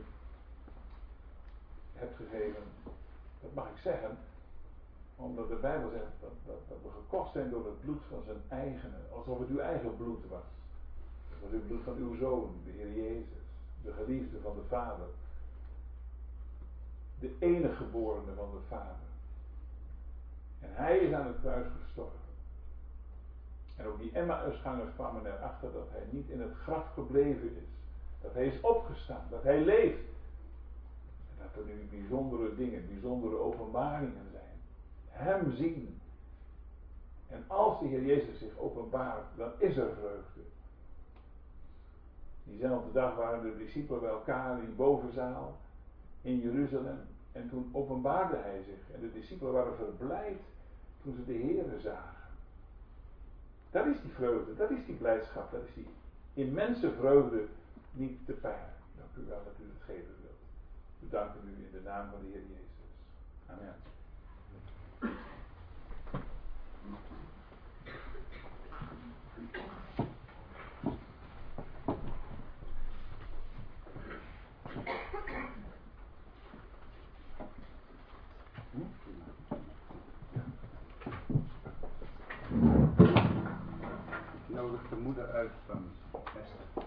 hebt gegeven. Dat mag ik zeggen, omdat de Bijbel zegt dat we gekocht zijn door het bloed van zijn eigene. Alsof het uw eigen bloed was. Het was het bloed van uw Zoon, de Heer Jezus. De geliefde van de Vader. de enige geborene van de Vader. En hij is aan het kruis gestorven. En ook die Emmausgangers kwamen erachter dat hij niet in het graf gebleven is. Dat hij is opgestaan, dat hij leeft. En dat er nu bijzondere dingen, bijzondere openbaringen zijn. Hem zien. En als de Heer Jezus zich openbaart, dan is er vreugde. Diezelfde dag waren de discipelen bij elkaar in die bovenzaal in Jeruzalem. En toen openbaarde hij zich. En de discipelen waren verblijd toen ze de Heere zagen. Dat is die vreugde, dat is die blijdschap, dat is die immense vreugde niet te peilen. Dank u wel dat u het geven wilt. We danken u in de naam van de Heer Jezus. Amen. Nodig de moeder uit van Esther.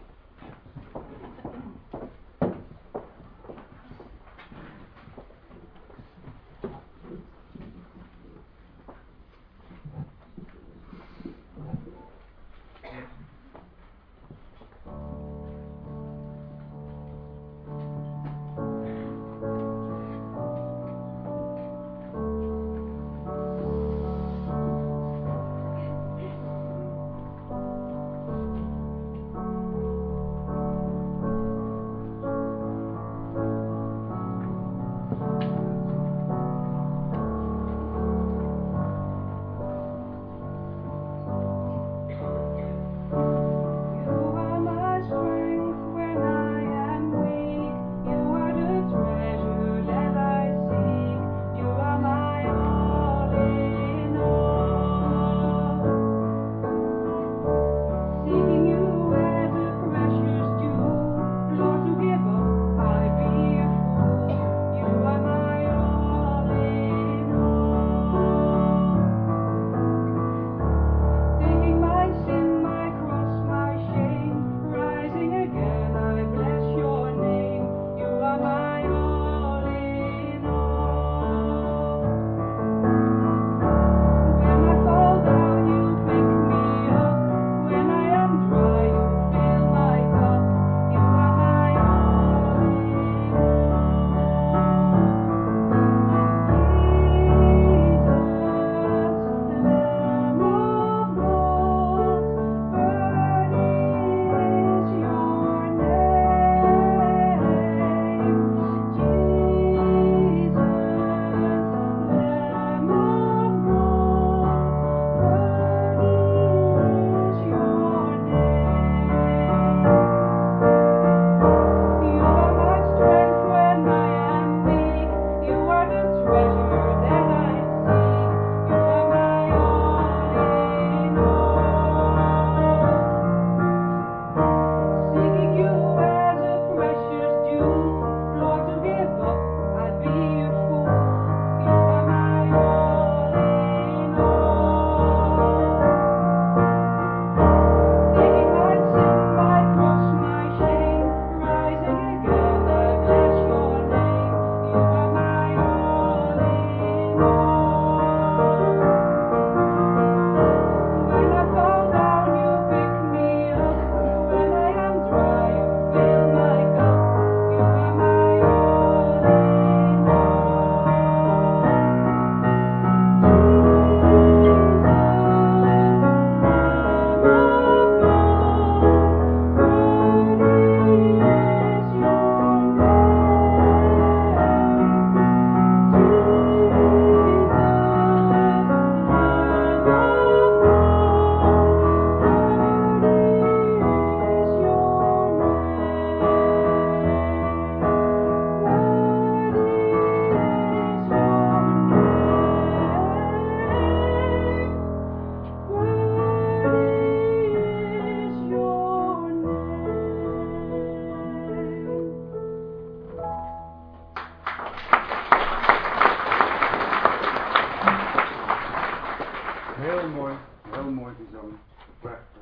Heel mooi gezongen. Prachtig.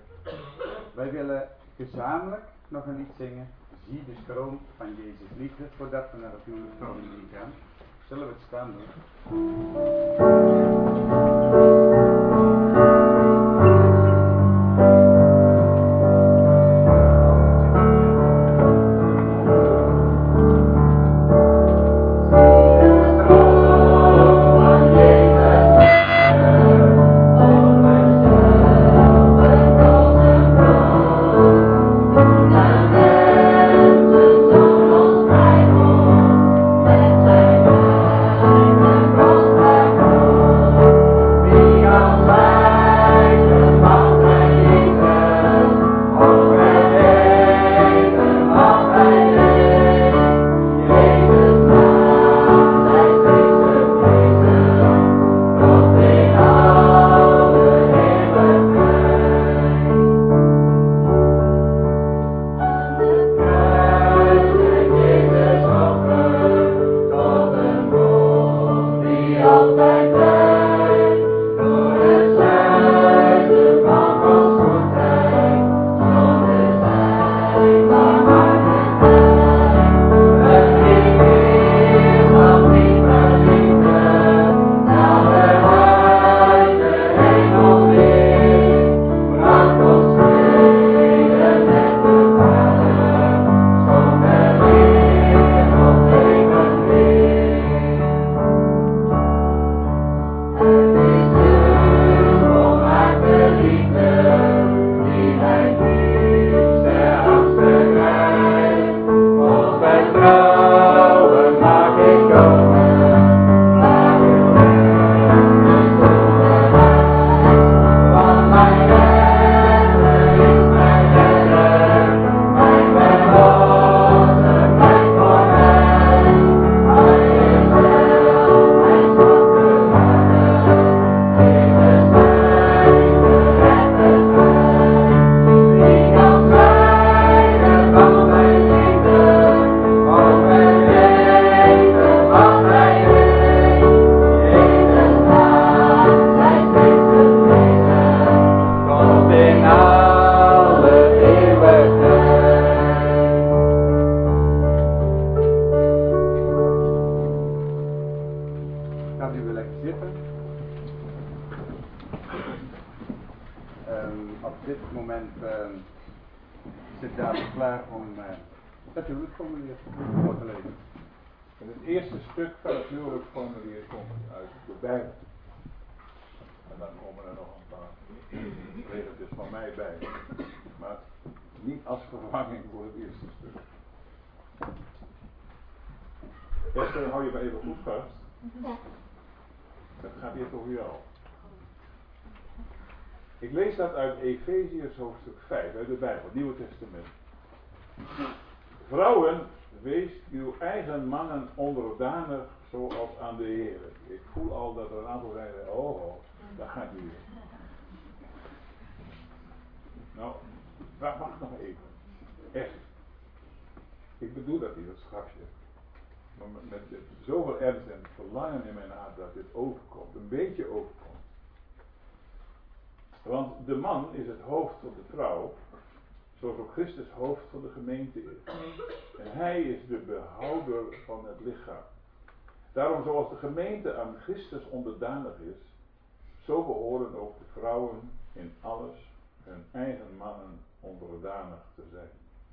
Wij willen gezamenlijk nog een lied zingen. Zie de stroom van Jezus liefde, voordat we naar het nieuwe stroomlied gaan. Zullen we het staan doen? Esther, hou je maar even goed vast. Het gaat eerst over jou. Ik lees dat uit Efeziërs hoofdstuk 5, uit de Bijbel, het Nieuwe Testament. Vrouwen, wees uw eigen mannen onderdanig zoals aan de Heer. Ik voel al dat er een aantal zeiden, oh, daar gaat u weer. Nou, wacht nog even. Echt. Ik bedoel dat niet, dat straks. Maar met zoveel ernst en verlangen in mijn hart dat dit overkomt, een beetje overkomt. Want de man is het hoofd van de vrouw, zoals ook Christus hoofd van de gemeente is. En hij is de behouder van het lichaam. Daarom, zoals de gemeente aan Christus onderdanig is, zo behoren ook de vrouwen in alles hun eigen mannen onderdanig te zijn.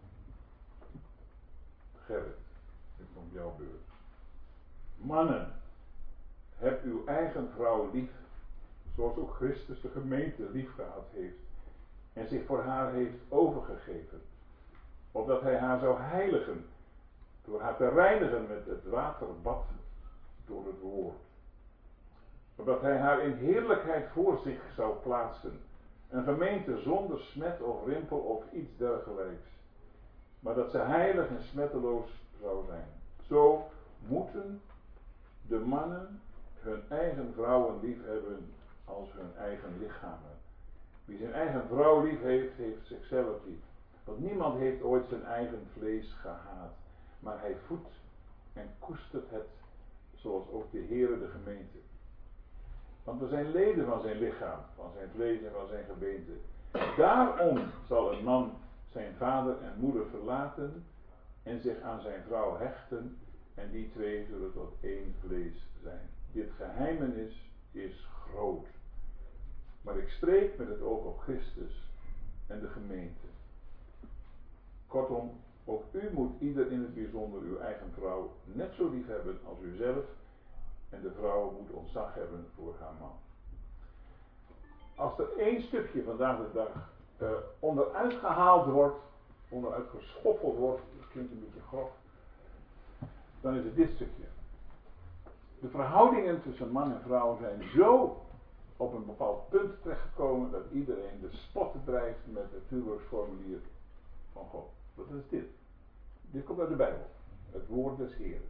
Gerrit, dit komt jouw beurt. Mannen, heb uw eigen vrouw lief, zoals ook Christus de gemeente lief gehad heeft en zich voor haar heeft overgegeven, opdat hij haar zou heiligen, door haar te reinigen met het waterbad door het woord. Opdat hij haar in heerlijkheid voor zich zou plaatsen, een gemeente zonder smet of rimpel of iets dergelijks, maar dat ze heilig en smetteloos zou zijn. Zo moeten de mannen hun eigen vrouwen lief hebben als hun eigen lichamen. Wie zijn eigen vrouw lief heeft, heeft zichzelf lief. Want niemand heeft ooit zijn eigen vlees gehaat, maar hij voedt en koestert het, zoals ook de Heere de gemeente. Want we zijn leden van zijn lichaam, van zijn vlees en van zijn gebeente. Daarom zal een man zijn vader en moeder verlaten en zich aan zijn vrouw hechten, En die twee zullen tot één vlees zijn. Dit geheimenis is groot. Maar ik spreek met het oog op Christus en de gemeente. Kortom, ook u moet ieder in het bijzonder uw eigen vrouw net zo lief hebben als u zelf. En de vrouw moet ontzag hebben voor haar man. Als er één stukje vandaag de dag onderuit gehaald wordt, onderuit geschoffeld wordt, dat klinkt een beetje grof, dan is het dit stukje. De verhoudingen tussen man en vrouw zijn zo op een bepaald punt terechtgekomen dat iedereen de spot drijft met het huwelijksformulier van God. Dat is dit. Dit komt uit de Bijbel. Het woord des Heeren.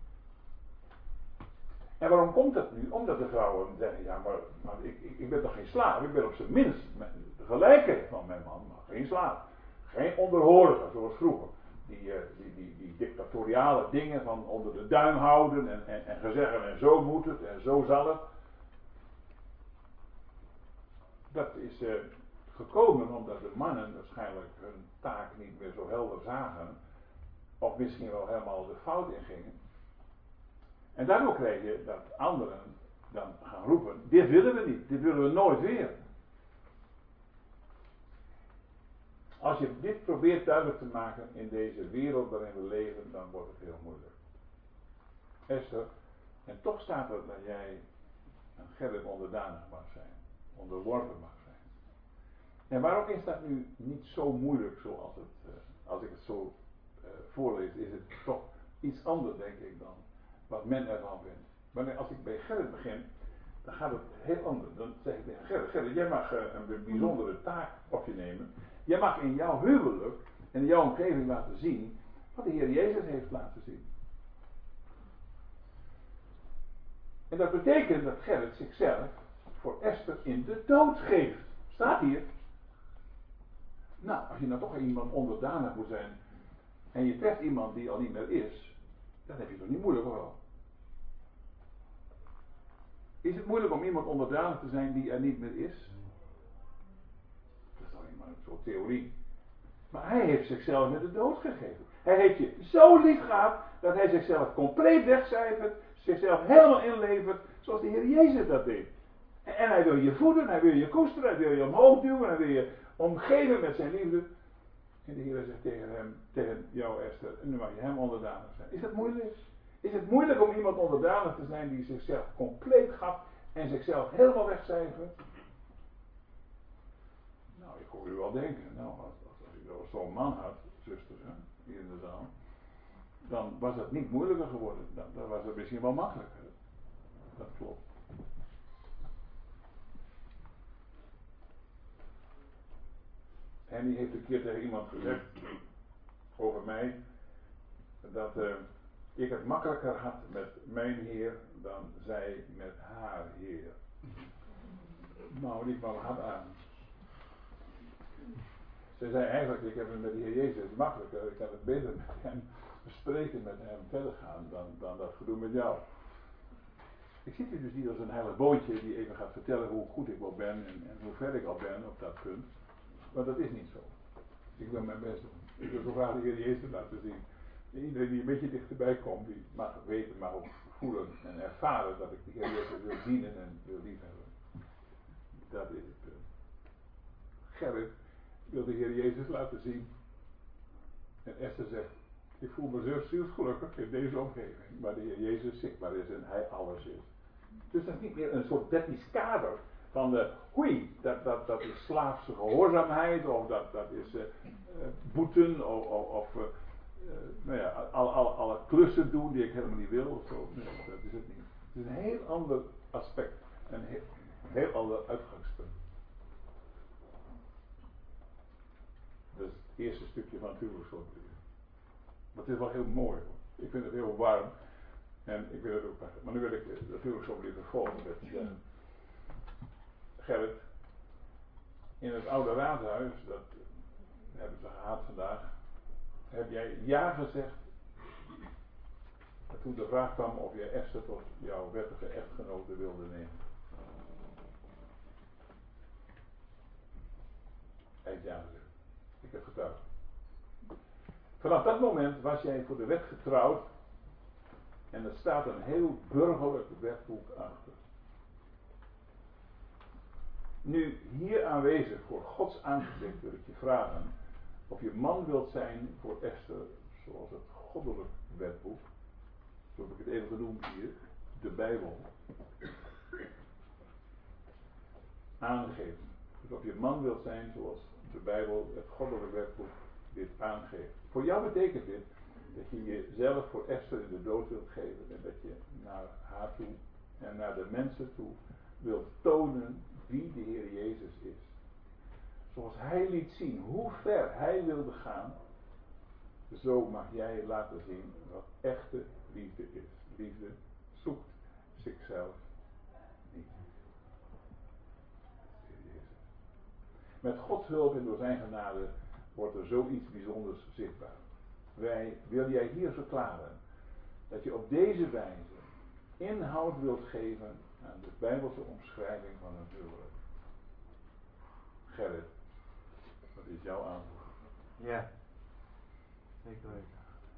En waarom komt dat nu? Omdat de vrouwen zeggen, ja maar ik ben toch geen slaaf, ik ben op zijn minst de gelijke van mijn man, maar geen slaaf. Geen onderhorige zoals vroeger. Die dictatoriale dingen van onder de duim houden en gezeggen en zo moet het en zo zal het. Dat is gekomen omdat de mannen waarschijnlijk hun taak niet meer zo helder zagen. Of misschien wel helemaal de fout ingingen. En daardoor krijg je dat anderen dan gaan roepen, dit willen we niet, dit willen we nooit weer. Als je dit probeert duidelijk te maken in deze wereld waarin we leven, dan wordt het heel moeilijk. Esther, en toch staat er dat jij aan Gerrit onderdanig mag zijn, onderworpen mag zijn. En waarom is dat nu niet zo moeilijk zoals het, als ik het zo voorlees, is het toch iets anders denk ik dan wat men ervan vindt. Maar als ik bij Gerrit begin, dan gaat het heel anders. Dan zeg ik tegen Gerrit, jij mag een bijzondere taak op je nemen. Jij mag in jouw huwelijk en in jouw omgeving laten zien wat de Heer Jezus heeft laten zien. En dat betekent dat Gerrit zichzelf voor Esther in de dood geeft. Staat hier. Nou, als je nou toch iemand onderdanig moet zijn en je treft iemand die al niet meer is, dan heb je het toch niet moeilijk hoor. Is het moeilijk om iemand onderdanig te zijn die er niet meer is? Dat is alleen maar zo'n theorie. Maar hij heeft zichzelf met de dood gegeven. Hij heeft je zo lief gehad dat hij zichzelf compleet wegcijfert, zichzelf helemaal inlevert zoals de Heer Jezus dat deed. En hij wil je voeden, hij wil je koesteren, hij wil je omhoog duwen, hij wil je omgeven met zijn liefde. En de Heer zegt tegen jou Esther, nu mag je hem onderdanig zijn. Is dat moeilijk? Is het moeilijk om iemand onderdanig te zijn die zichzelf compleet gaf en zichzelf helemaal wegcijfert? Nou, ik hoor u wel denken, nou, als ik nou zo'n man had, zuster, hier in de zaal, dan was het niet moeilijker geworden. Dan was het misschien wel makkelijker. Dat klopt. En die heeft een keer tegen iemand gezegd, over mij, dat ik het makkelijker had met mijn Heer dan zij met haar Heer. Nou, niet maar had aan. Ze zei eigenlijk, ik heb het met de Heer Jezus makkelijker, ik kan het beter met hem bespreken, met hem verder gaan dan dat gedoe met jou. Ik zit hier dus niet als een heilig boontje die even gaat vertellen hoe goed ik wel ben en hoe ver ik al ben op dat punt. Maar dat is niet zo. Ik wil mijn best doen. Ik wil zo graag de Heer Jezus laten zien. Iedereen die een beetje dichterbij komt, die mag weten, mag ook voelen en ervaren dat ik de Heer Jezus wil dienen en wil liefhebben. Dat is het punt. Gerrit wil de Heer Jezus laten zien. En Esther zegt, ik voel me zo zielsgelukkig in deze omgeving, waar de Heer Jezus zichtbaar is en Hij alles is. Dus dat is niet meer een soort wettisch kader van de dat is slaafse gehoorzaamheid of dat is boeten of nou ja, alle klussen doen die ik helemaal niet wil of zo. Nee, dat is het niet. Het is een heel ander aspect, een heel ander uitgangspunt. Dat is het eerste stukje van het huwelijksformulier. Maar het is wel heel mooi hoor. Ik vind het heel warm en ik wil het ook pakken. Maar nu wil ik het huwelijksformulier vervolgen met Gerrit. In het oude raadhuis, dat hebben ze gehad vandaag, heb jij ja gezegd toen de vraag kwam of jij Esther tot jouw wettige echtgenote wilde nemen. Hij heeft ja gezegd. Ik heb getuigd. Vanaf dat moment was jij voor de wet getrouwd En er staat een heel burgerlijk wetboek achter. Nu, hier aanwezig voor Gods aangezicht wil ik je vragen of je man wilt zijn voor Esther, zoals het goddelijk wetboek, zo heb ik het even genoemd hier, de Bijbel, aangeeft. Dus of je man wilt zijn zoals de Bijbel, het goddelijk wetboek, dit aangeeft. Voor jou betekent dit dat je jezelf voor Esther in de dood wilt geven en dat je naar haar toe en naar de mensen toe wilt tonen wie de Heer Jezus is. Zoals Hij liet zien hoe ver Hij wilde gaan, zo mag jij laten zien wat echte liefde is. Liefde zoekt zichzelf niet. Met Gods hulp en door zijn genade wordt er zoiets bijzonders zichtbaar. Wil jij hier verklaren dat je op deze wijze inhoud wilt geven aan de Bijbelse omschrijving van een huwelijk? Gerrit, wat is jouw antwoord? Ja, zeker weten.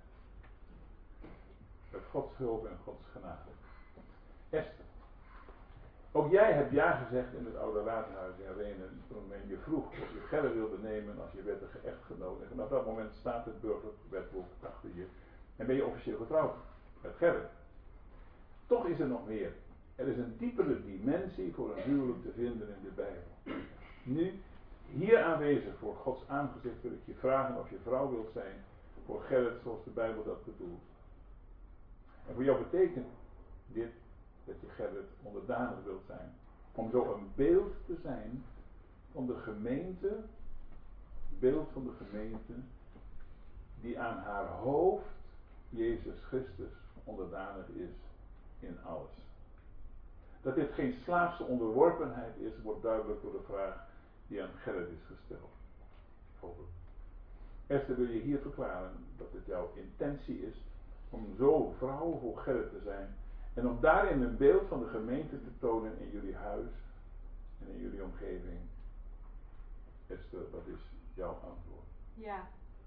Met Gods hulp en Gods genade. Esther, ook jij hebt ja gezegd in het oude raadhuis in Renen toen men je vroeg of je Gerrit wilde nemen als je wettige echtgenoot. En vanaf dat moment staat het burgerlijk wetboek achter je en ben je officieel getrouwd met Gerrit. Toch is er nog meer. Er is een diepere dimensie voor een huwelijk te vinden in de Bijbel. Nu, hier aanwezig voor Gods aangezicht wil ik je vragen of je vrouw wilt zijn voor Gerrit zoals de Bijbel dat bedoelt. En voor jou betekent dit dat je Gerrit onderdanig wilt zijn. Om zo een beeld te zijn van de gemeente, beeld van de gemeente die aan haar hoofd, Jezus Christus, onderdanig is in alles. Dat dit geen slaafse onderworpenheid is, wordt duidelijk door de vraag die aan Gerrit is gesteld. Hopelijk. Esther, wil je hier verklaren dat het jouw intentie is om zo vrouw voor Gerrit te zijn en om daarin een beeld van de gemeente te tonen in jullie huis en in jullie omgeving? Esther, wat is jouw antwoord? Ja.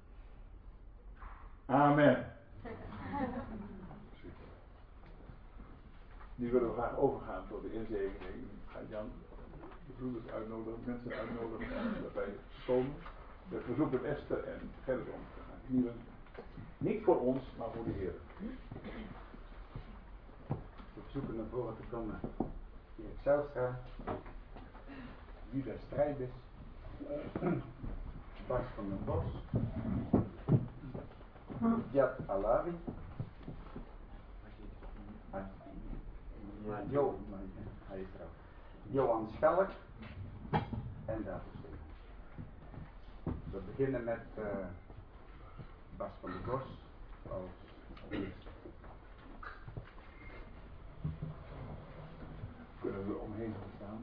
Amen. Super. Nu willen we graag overgaan tot de inzegening. Ik ga Jan de broeders uitnodigen, mensen uitnodigen om daarbij te komen. We verzoeken Esther en Gerrit om te gaan knielen. Niet voor ons, maar voor de Heer. We verzoeken naar voren te komen. Erik Zijlstra, Juda Strijders, Bas van den Bos, Jad Alawi, hij is er ook. Johan Schalk en David Steen. We beginnen met Bas van den Bos als eerste. Kunnen we er omheen gaan staan?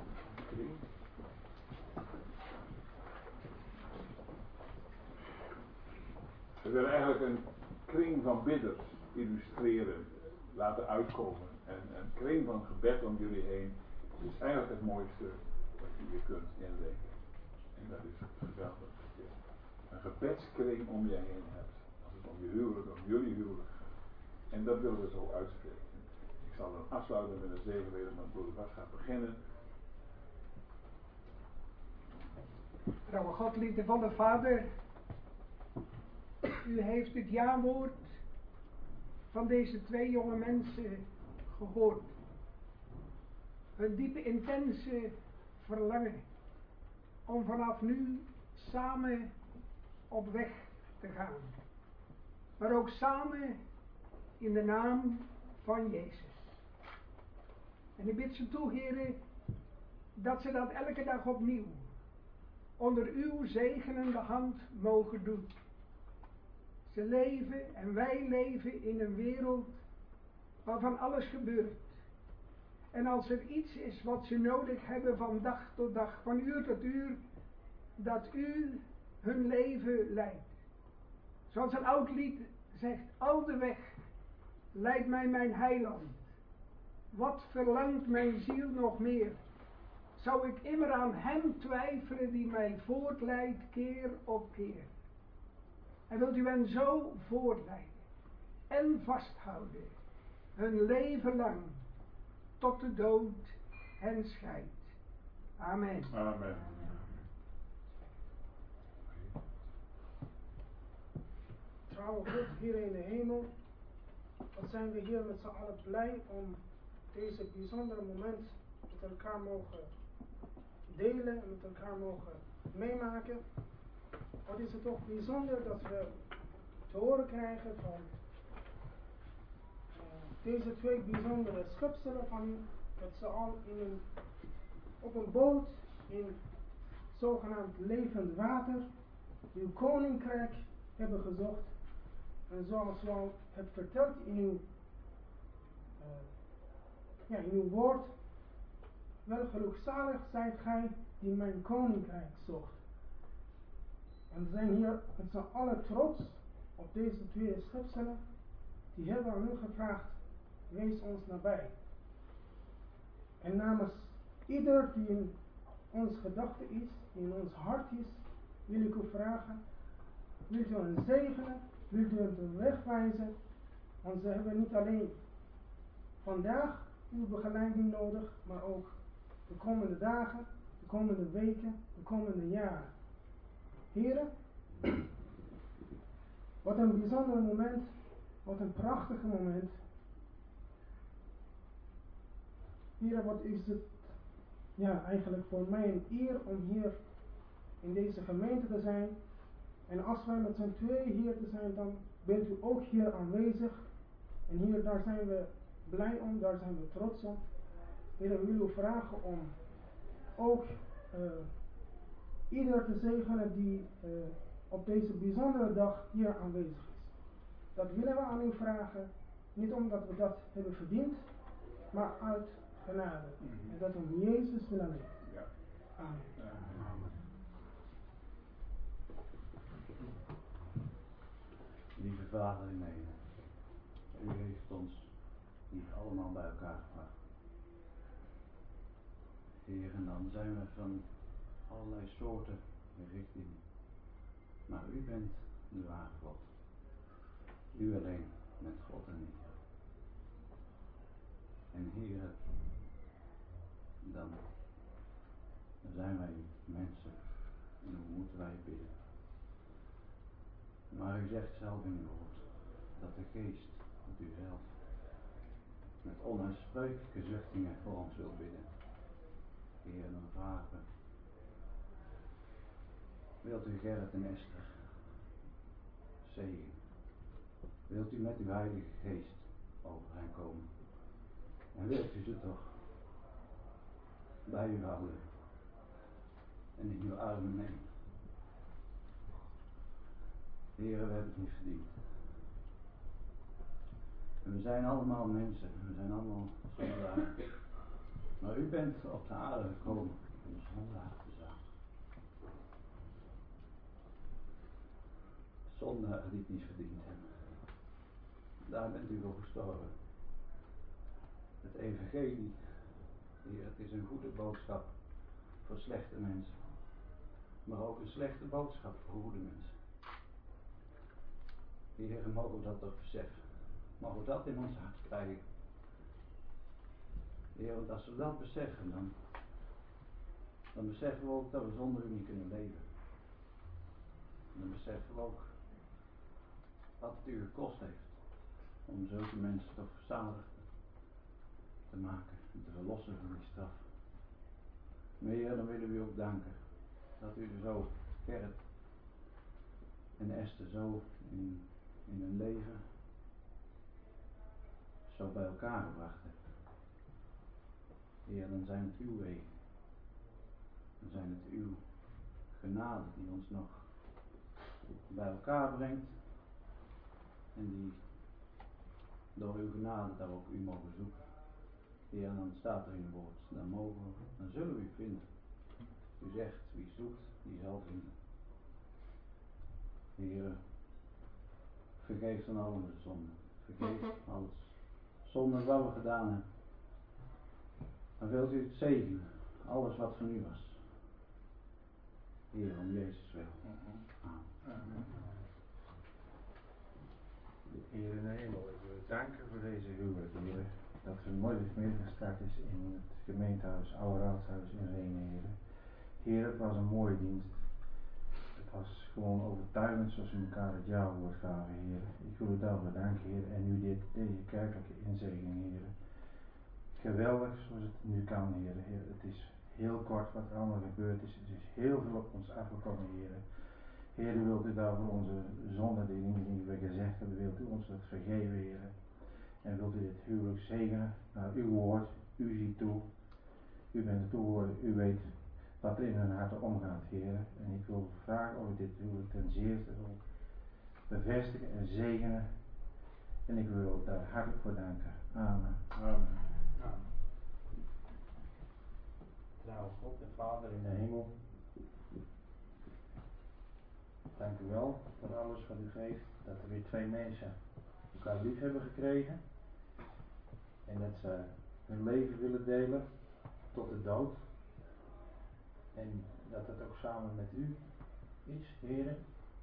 We willen eigenlijk een kring van bidders illustreren, laten uitkomen. En een kring van gebed om jullie heen is eigenlijk het mooiste wat je je kunt indenken. En dat is geweldig dat je een gebedskring om je heen hebt. Als het om je huwelijk, om jullie huwelijk gaat. En dat willen we zo uitspreken. Ik zal dan afsluiten met een zegenbede, maar broeder Bas gaat beginnen. Trouwe God, liefdevolle Vader, u heeft het jawoord van deze twee jonge mensen gehoord. Hun diepe, intense verlangen om vanaf nu samen op weg te gaan. Maar ook samen in de naam van Jezus. En ik bid ze toe, heren, dat ze dat elke dag opnieuw onder uw zegenende hand mogen doen. Ze leven en wij leven in een wereld waarvan alles gebeurt. En als er iets is wat ze nodig hebben van dag tot dag, van uur tot uur, dat u hun leven leidt. Zoals een oud lied zegt, al de weg leidt mij mijn heiland. Wat verlangt mijn ziel nog meer? Zou ik immer aan hem twijfelen die mij voortleidt keer op keer? En wilt u hen zo voortleiden en vasthouden hun leven lang tot de dood hen scheidt. Amen. Amen. Trouwe God, Heer in de hemel, wat zijn we hier met z'n allen blij om deze bijzondere moment met elkaar mogen delen en met elkaar mogen meemaken. Wat is het toch bijzonder dat we te horen krijgen van deze twee bijzondere schepselen van u, dat ze al op een boot in zogenaamd levend water uw koninkrijk hebben gezocht. En zoals u al hebt verteld in uw woord, wel gelukzalig zijt gij die mijn koninkrijk zocht. En we zijn hier met z'n allen trots op deze twee schepselen, die hebben aan u gevraagd, wees ons nabij. En namens ieder die in ons gedachte is, in ons hart is, wil ik u vragen, wilt u hen zegenen, wilt u hen de weg wijzen, want ze hebben niet alleen vandaag uw begeleiding nodig, maar ook de komende dagen, de komende weken, de komende jaren. Heren, wat een bijzonder moment, wat een prachtig moment. Heren, wat is het eigenlijk voor mij een eer om hier in deze gemeente te zijn. En als wij met z'n tweeën hier te zijn, dan bent u ook hier aanwezig. En hier, daar zijn we blij om, daar zijn we trots op. Heren, we willen u vragen om ook ieder te zegenen die op deze bijzondere dag hier aanwezig is. Dat willen we aan u vragen, niet omdat we dat hebben verdiend, maar uit genade. En dat om Jezus willen leven. Ja. Amen. Amen. Lieve Vader in hemel, u heeft ons hier allemaal bij elkaar gebracht. Heer, en dan zijn we van allerlei soorten en richtingen. Maar u bent de ware God. U alleen met God en Heer. En Heer, dan zijn wij mensen en hoe moeten wij bidden. Maar u zegt zelf in uw woord dat de Geest, dat u zelf met onuitsprekelijke zuchtingen voor ons wilt bidden. Heer, dan vragen we, wilt u Gerrit en Esther zegenen? Wilt u met uw Heilige Geest over hen komen? En wilt u ze toch bij u houden en in uw armen nemen? Heren, we hebben het niet verdiend. En we zijn allemaal mensen, we zijn allemaal zondaren. Maar u bent op de aarde gekomen om zondaar te zijn. Zondaren die het niet verdiend hebben. Daar bent u voor gestorven. Het evangelie, Heer, het is een goede boodschap voor slechte mensen. Maar ook een slechte boodschap voor goede mensen. Heer, mogen we dat toch beseffen. Mogen we dat in ons hart krijgen. Heer, want als we dat beseffen, dan beseffen we ook dat we zonder u niet kunnen leven. En dan beseffen we ook wat het u gekost heeft om zulke mensen toch zalig te maken en te verlossen van die straf. Maar Heer, dan willen we u ook danken dat u er zo, Gerrit en Esther, zo in hun leven zo bij elkaar gebracht hebt. Heer, dan zijn het uw wegen. Dan zijn het uw genade die ons nog bij elkaar brengt. En die door uw genade daar ook u mogen zoeken. Heer, en dan staat er in het woord, dan zullen we u vinden. U zegt, wie zoekt, die zal vinden. Heer, vergeef dan al onze zonden. Vergeef alles zonde wat we gedaan hebben. Dan wilt u het zegenen, alles wat van u was. Heer, om Jezus wil. Amen. Heer in de hemel, ik wil danken voor deze huwelijk, Heer. Dat vanmorgen gestart is in het gemeentehuis, Oude Raadshuis in Renen, Heer. Heer, het was een mooie dienst. Het was gewoon overtuigend zoals we elkaar het jaarwoord gaven, Heer. Ik wil u daarvoor danken, Heer. En u deze kerkelijke inzegening, Heer. Geweldig zoals het nu kan, Heer. Het is heel kort wat er allemaal gebeurd is. Het is heel veel op ons afgekomen, Heer. Heer, wilt u daarvoor onze zonden die we gezegd hebben, wilt u ons dat vergeven, Heer. En wilt u dit huwelijk zegenen naar uw woord. U ziet toe. U bent het toehoorder. U weet wat er in hun harten omgaat, Heer. En ik wil vragen of u dit huwelijk ten zeerste wil bevestigen en zegenen. En ik wil daar hartelijk voor danken. Amen. Amen. Trouw God en Vader in de hemel. Dank u wel voor alles wat u geeft. Dat er weer twee mensen elkaar lief hebben gekregen. En dat ze hun leven willen delen tot de dood. En dat het ook samen met u is, Heer.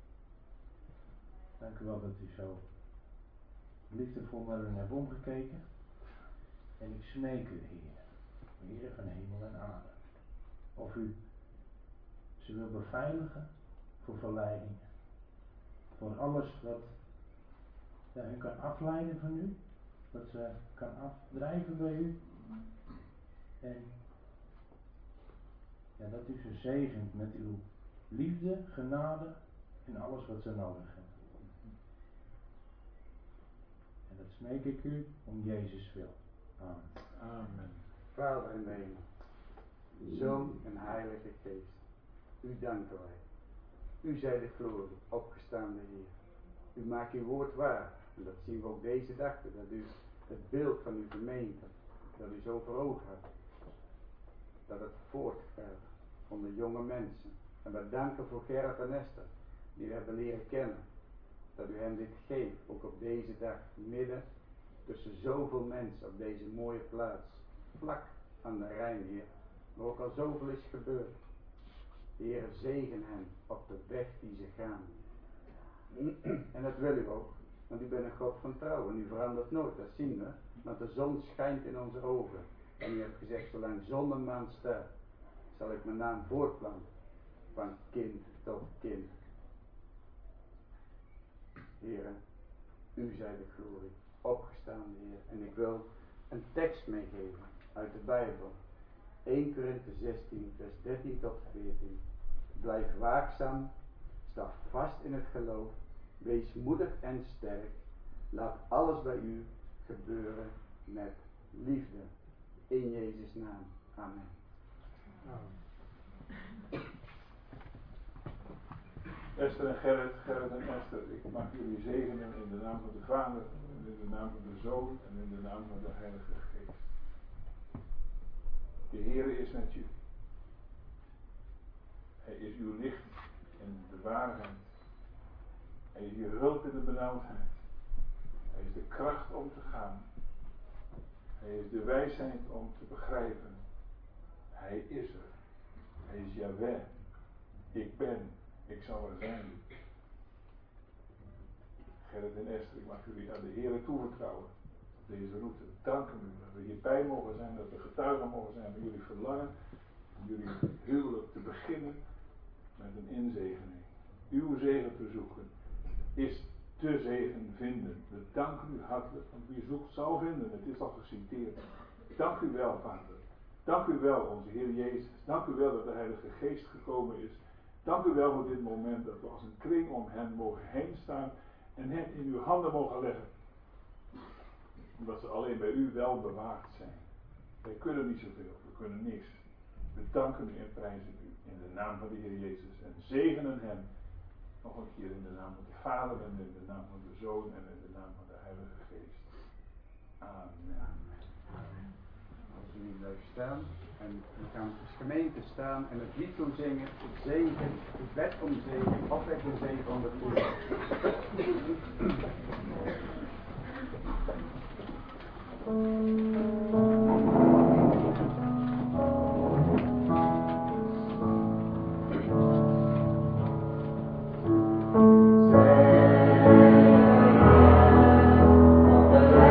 Dank u wel dat u zo liefdevol naar hun hebt omgekeken. En ik smeek u, Heer van hemel en aarde, of u ze wil beveiligen voor verleidingen. Voor alles wat hun kan afleiden van u. Wat ze kan afdrijven bij u. En dat u ze zegent met uw liefde, genade en alles wat ze nodig hebben. En dat smeek ik u om Jezus wil. Amen. Amen. Vader in de hemel, Zoon en Heilige Geest, u danken wij. U zij de glorie, opgestaande Heer. U maakt uw woord waar. En dat zien we ook deze dag, dat u het beeld van uw gemeente, dat u zo voor ogen had. Dat het voortgaat onder jonge mensen. En we danken voor Gerrit en Esther, die we hebben leren kennen. Dat u hen dit geeft, ook op deze dag, midden tussen zoveel mensen op deze mooie plaats. Vlak aan de Rijn, Heer. Maar ook al zoveel is gebeurd. Heer, zegen hen op de weg die ze gaan. En dat wil u ook. Want u bent een God van trouw en u verandert nooit, dat zien we. Want de zon schijnt in onze ogen. En u hebt gezegd, zolang zon en maan staat, zal ik mijn naam voortplanten. Van kind tot kind. Heren, u zij de glorie, opgestaan Heer. En ik wil een tekst meegeven uit de Bijbel. 1 Korinthe 16 vers 13 tot 14. Blijf waakzaam, sta vast in het geloof, wees moedig en sterk. Laat alles bij u gebeuren met liefde. In Jezus' naam. Amen. Esther en Gerrit en Esther, ik mag jullie zegenen in de naam van de Vader, en in de naam van de Zoon en in de naam van de Heilige Geest. De Heere is met jullie. Hij is uw licht in de waarheid. Hij is je hulp in de benauwdheid. Hij is de kracht om te gaan. Hij is de wijsheid om te begrijpen. Hij is er. Hij is Yahweh. Ik ben. Ik zal er zijn. Gerrit en Esther, ik mag jullie aan de Heere toevertrouwen. Op deze route. Danken u dat we hierbij mogen zijn. Dat we getuigen mogen zijn van jullie verlangen. Om jullie huwelijk te beginnen met een inzegening. Uw zegen te zoeken is te zegen vinden. We danken u hartelijk, want wie zoekt zal vinden. Het is al geciteerd. Dank u wel, Vader. Dank u wel, onze Heer Jezus. Dank u wel dat de Heilige Geest gekomen is. Dank u wel voor dit moment dat we als een kring om hen mogen heen staan en hen in uw handen mogen leggen. Omdat ze alleen bij u wel bewaard zijn. Wij kunnen niet zoveel, we kunnen niks. We danken u en prijzen u in de naam van de Heer Jezus en zegenen hen. Nog een keer in de naam van de Vader en in de naam van de Zoon en in de naam van de Heilige Geest. Amen. Als u niet blijft staan en we gaan als gemeente staan en het lied doen zingen, zegen, gebed om zegen, opwek om zegen van de Heer. Zegen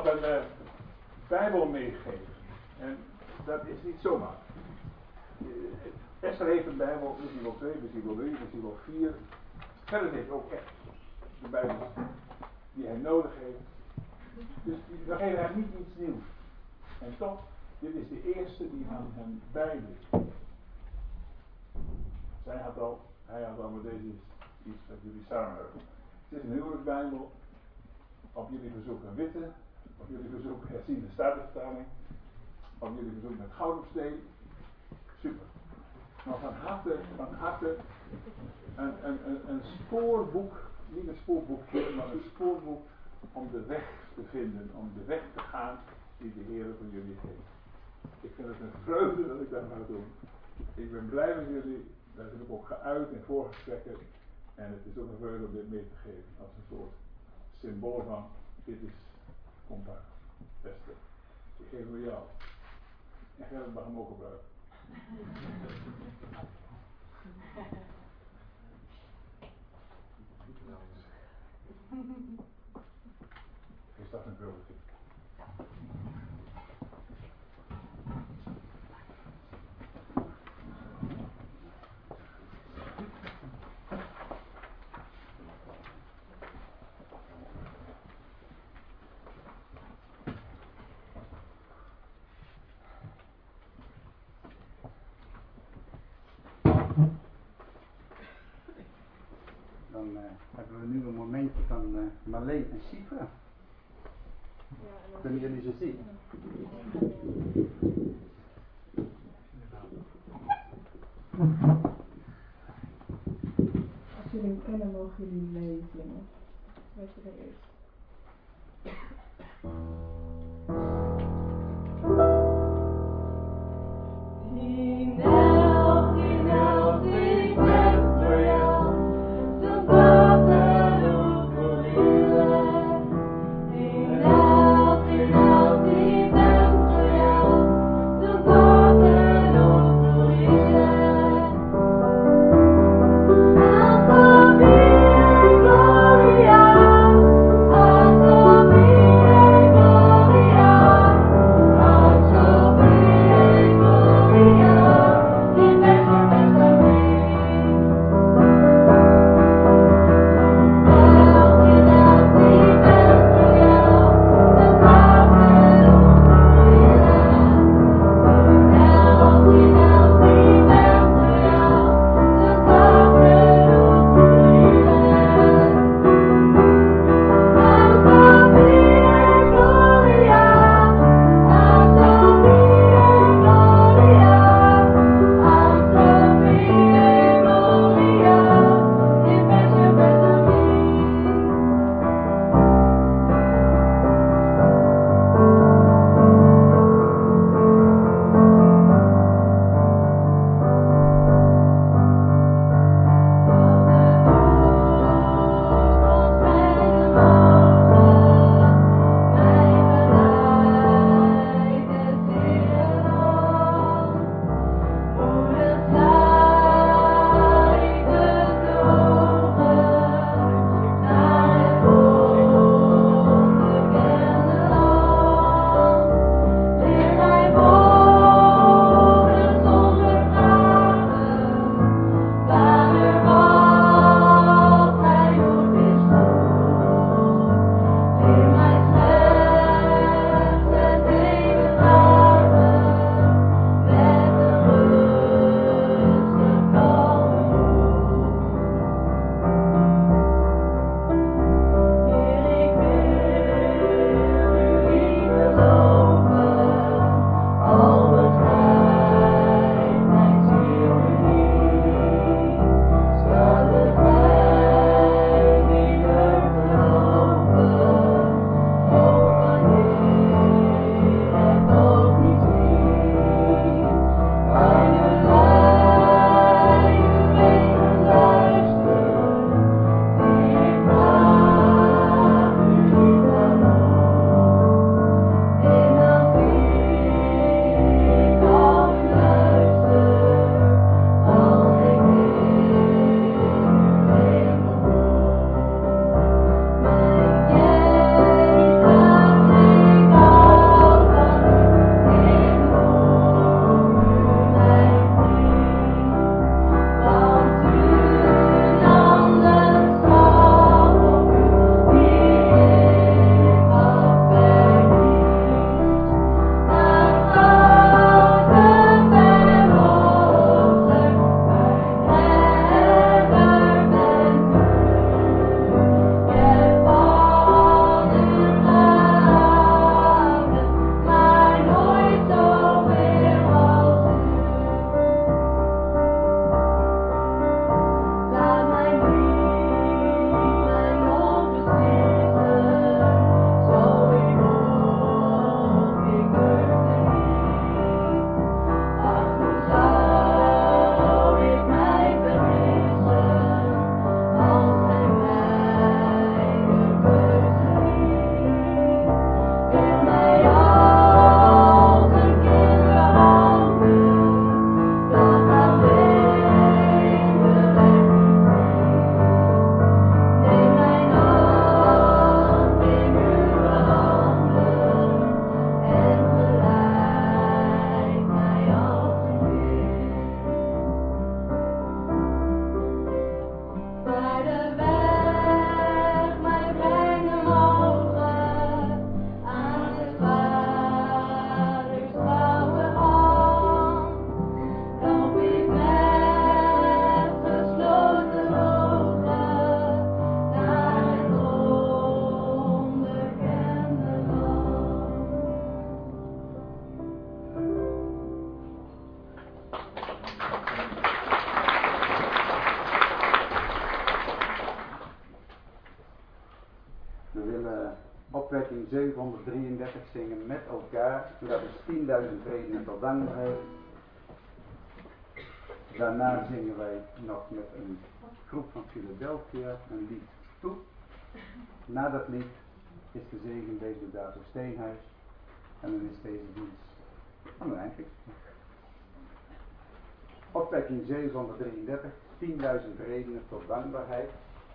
nog een Bijbel meegeven. En dat is niet zomaar. Esther heeft een Bijbel, misschien wel 2, misschien wel 3, misschien wel 4. Verder heeft ook echt de Bijbel die hij nodig heeft. Dus we geven hem niet iets nieuws. En toch, dit is de eerste die van hem bijleest. Hij had al, maar deze is iets wat jullie samen hebben. Het is een huwelijksbijbel. Op jullie verzoek een witte, op jullie verzoek herziende statenvertaling, op jullie verzoek met goud op steen. Super. Maar van harte een spoorboek, niet een spoorboekje, maar een spoorboek om de weg te vinden, om de weg te gaan die de Heer voor jullie heeft. Ik vind het een vreugde dat ik dat mag doen. Ik ben blij met jullie, dat heb ik ook geuit in voorgesprekken. En het is ook een vreugde om dit mee te geven als een soort symbool van dit is compact, beste. Ik geef hem jou. En Gerrit mag hem ook gebruiken. Is dat een vreugde? Dan hebben we nu een momentje van Marleen en Sifra. Kunnen jullie ze zien? Als jullie hem kennen, mogen jullie meezingen. Weet je er eerst. Gloria, opwekking 733 zingen met elkaar. En dat is 10.000 redenen tot dankbaarheid. Daarna zingen wij nog met een groep van Philadelphia een lied toe. Na dat lied is de zegen deze door Dato Steenhuis. En dan is deze dienst aan het eind. Opwekking 733, 10.000 redenen tot dankbaarheid.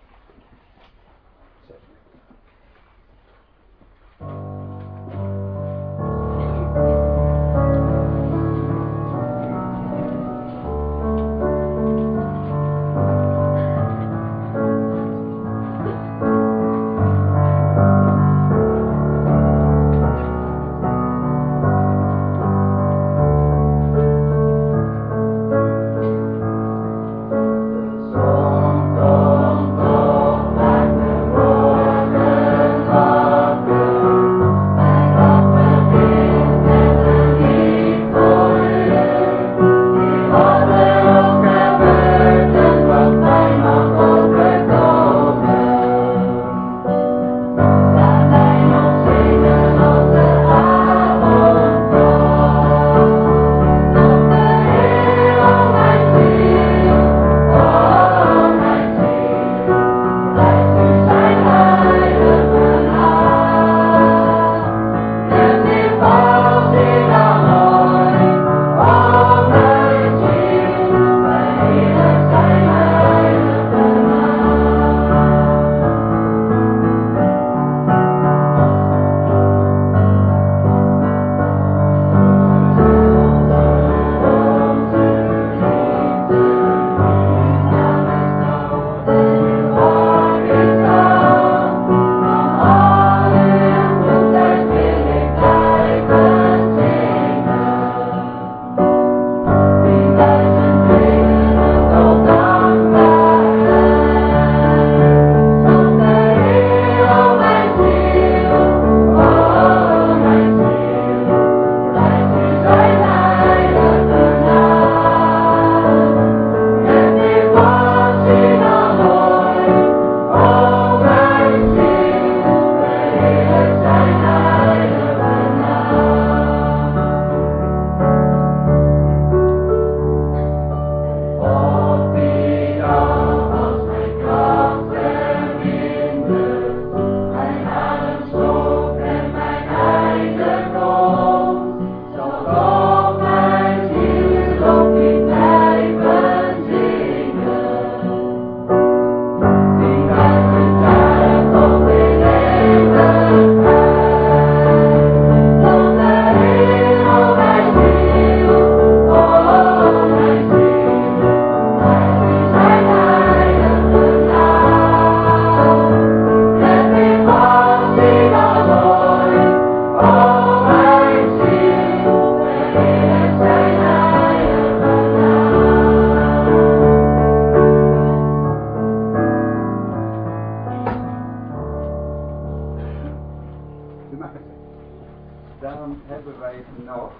Dan hebben wij nog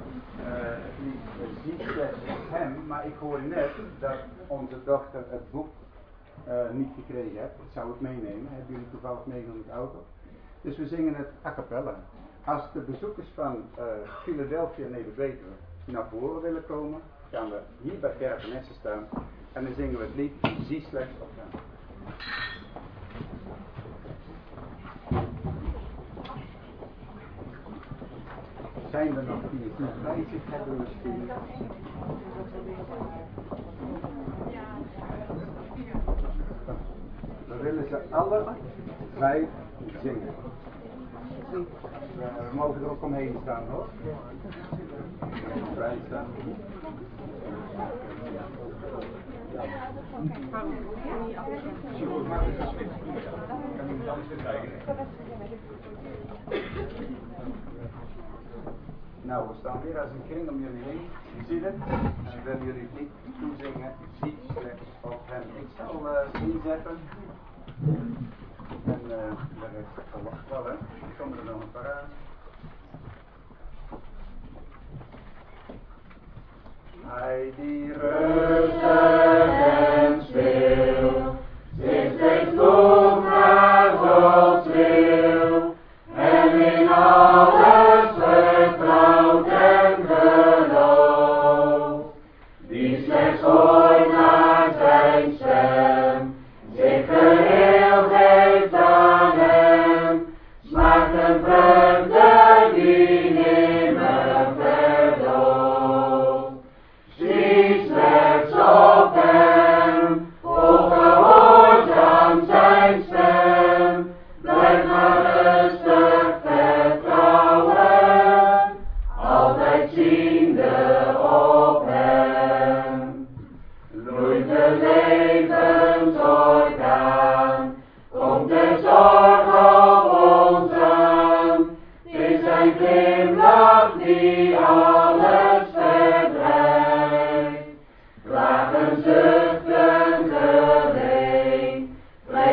niet hem, maar ik hoor net dat onze dochter het boek niet gekregen heeft. Dat zou ik meenemen. Hebben jullie toevallig meegenomen met de auto? Dus we zingen het a cappella. Als de bezoekers van Philadelphia en Neder-Betuwe naar voren willen komen, gaan we hier bij Bergen-Essen staan en dan zingen we het lied Zie slechts op hem. Zijn er nog die het niet bij zich hebben misschien? We willen ze alle 5 zingen. We mogen er ook omheen staan hoor. Vrij staan. Nou, we staan weer als een kring om jullie heen. Je ziet het. En willen jullie niet toezingen. Zie slechts op hem. Ik zal inzetten. En de rest verwacht wel, hè. Dan komen er nog een paar aan. Hij die rustig en stil zich steeds zoekt naar Gods wil,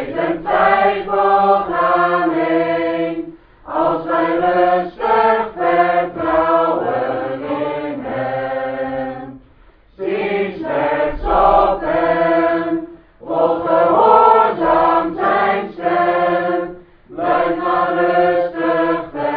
wijzen twijfel aaneen, als wij rustig vertrouwen in hem. Zie slechts op hem, volg gehoorzaam zijn stem, blijf maar rustig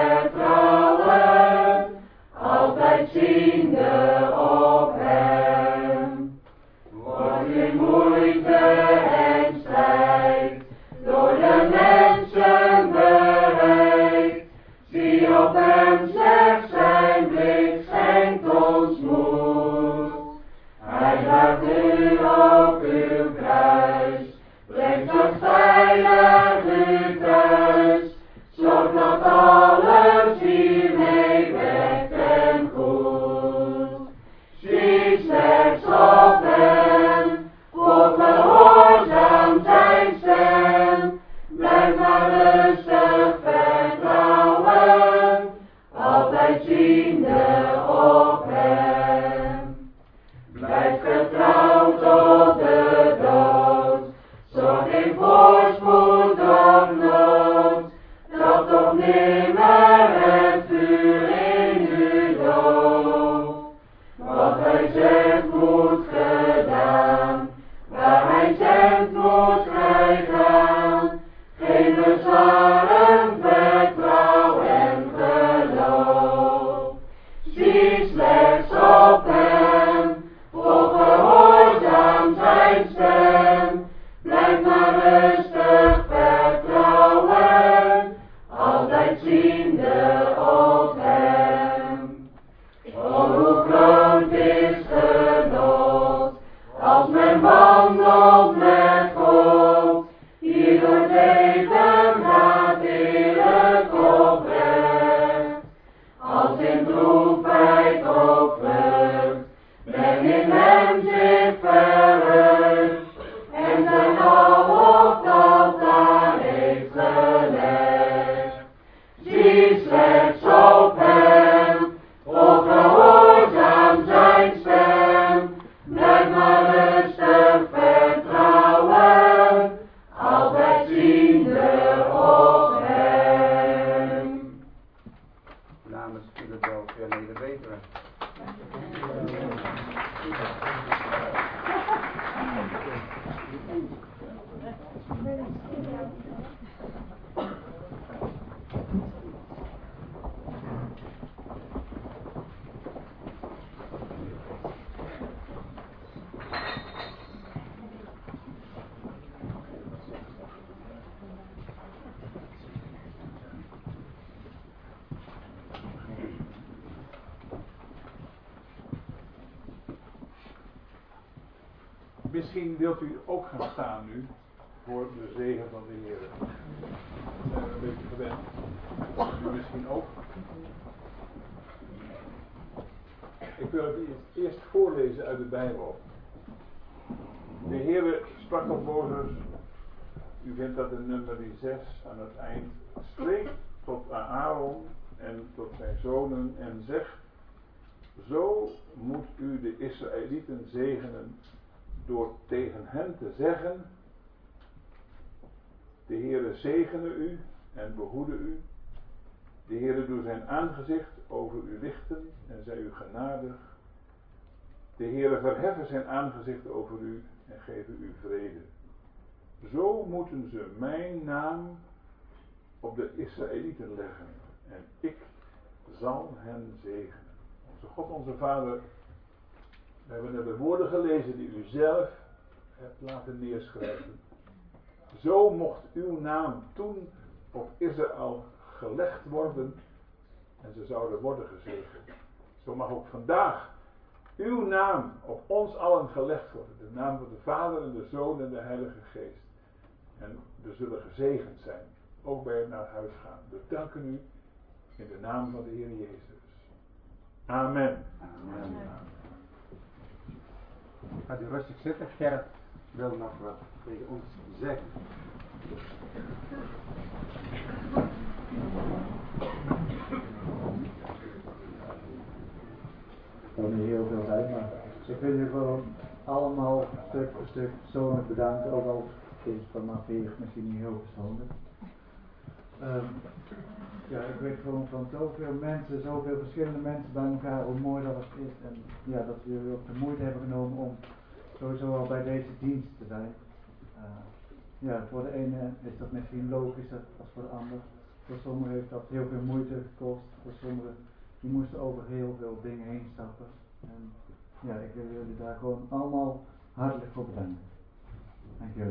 vertrouwen, altijd ziende op hem. Wordt u moeite en strijd door de mensen bereikt, zie op hem slechts zijn blik schenkt ons moed. Hij draagt u op uw kruis, brengt het veilig u thuis, zorgt dat alles u meewerkt en goed. Zie slechts op hem, volg gehoorzaam zijn stem, blijf maar rustig vertrouwen, altijd ziende op hem. Blijf getrouw tot de dood, zorg geen voorspoed of nood, dat toch nimmer het vuur in u dooft. Wat hij zegt moet gedaan, waar hij zendt moet gij gaan, geen bezwaren, vertrouw en geloof. Zie slechts op hem, volg gehoorzaam zijn stem, blijf maar rustig vertrouwen, altijd ziende op hem. O, hoe groot is genot, als men wandelt met God, hier door het leven gaat eerlijk oprecht. Als in droefheid of vlucht, men in hem zich verheugt, en zijn al op het altaar heeft gelegd. Zie slechts op hem, volg gehoorzaam zijn stem, blijf maar rustig vertrouwen, altijd ziende op hem. Namens Philadelphia Neder-Betuwe. Misschien wilt u ook gaan staan nu voor de zegen van de Heer. Dat zijn we een beetje gewend. U misschien ook. Ik wil het eerst voorlezen uit de Bijbel. De Heer sprak tot Mozes, u vindt dat in nummer 6 aan het eind, spreek tot Aaron en tot zijn zonen en zeg, zo moet u de Israëlieten zegenen door tegen hen te zeggen, de Heere zegene u en behoede u, de Heere doe zijn aangezicht over u lichten en zij u genadig, de Heere verheffen zijn aangezicht over u en geven u vrede. Zo moeten ze mijn naam op de Israëlieten leggen en ik zal hen zegenen. Onze God, onze Vader, we hebben net de woorden gelezen die u zelf hebt laten neerschrijven. Zo mocht uw naam toen op Israël gelegd worden en ze zouden worden gezegend. Zo mag ook vandaag uw naam op ons allen gelegd worden. De naam van de Vader en de Zoon en de Heilige Geest. En we zullen gezegend zijn. Ook bij het naar huis gaan. We danken u in de naam van de Heer Jezus. Amen. Amen. Gaat u rustig zitten. Gerrit wil nog wat tegen ons zeggen. Ik kan niet heel veel zijn, maar ik wil jullie gewoon allemaal stuk voor stuk persoonlijk bedanken. Ook al is vanaf hier misschien niet heel verstandig. Ja, ik weet gewoon van zoveel mensen, zoveel verschillende mensen bij elkaar, hoe mooi dat het is. En ja, dat jullie ook de moeite hebben genomen om sowieso al bij deze dienst te zijn. Ja, voor de ene is dat misschien logischer als voor de ander. Voor sommigen heeft dat heel veel moeite gekost. Voor sommigen die moesten over heel veel dingen heen stappen. En ja, ik wil jullie daar gewoon allemaal hartelijk voor bedanken. Dank jullie.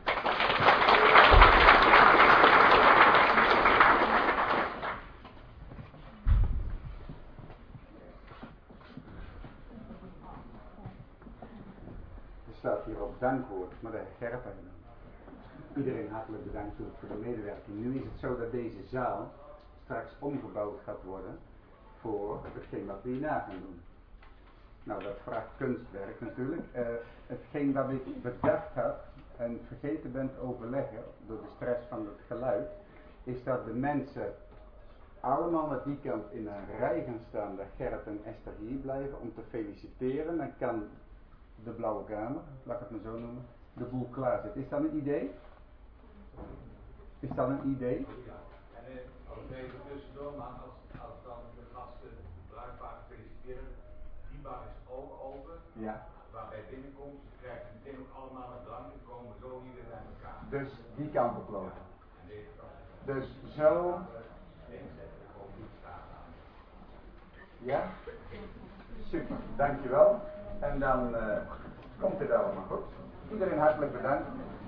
Er staat hier ook dankwoord, maar daar Gerrit aan. Iedereen hartelijk bedankt voor de medewerking. Nu is het zo dat deze zaal straks omgebouwd gaat worden voor hetgeen wat we hierna gaan doen. Nou, dat vraagt kunstwerk natuurlijk. Hetgeen wat ik bedacht had en vergeten ben te overleggen door de stress van het geluid, is dat de mensen allemaal aan die kant in een rij gaan staan, dat Gerrit en Esther hier blijven om te feliciteren. Dan kan de Blauwe Kamer, laat ik het maar zo noemen, de boel klaar zit. Is dat een idee? Is dat een idee? Ja, en ook even tussendoor, maar als dan de gasten bruikbaar feliciteren, die bar is ook open. Ja. Waarbij binnenkomt, ze krijgen meteen ook allemaal een drank en komen zo hier weer bij elkaar. Dus die kant op lopen. En deze kant. Dus zo. Links zetten, gewoon niet staan aan. Ja? Super, dankjewel. En dan komt het allemaal goed. Iedereen hartelijk bedankt.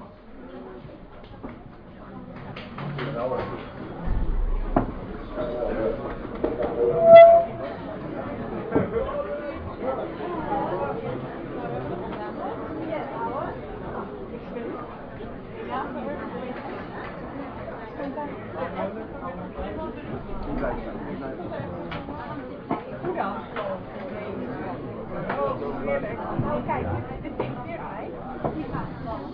Hoe dan? Heerlijk. Nou kijk, dit is weer uit. Die gaat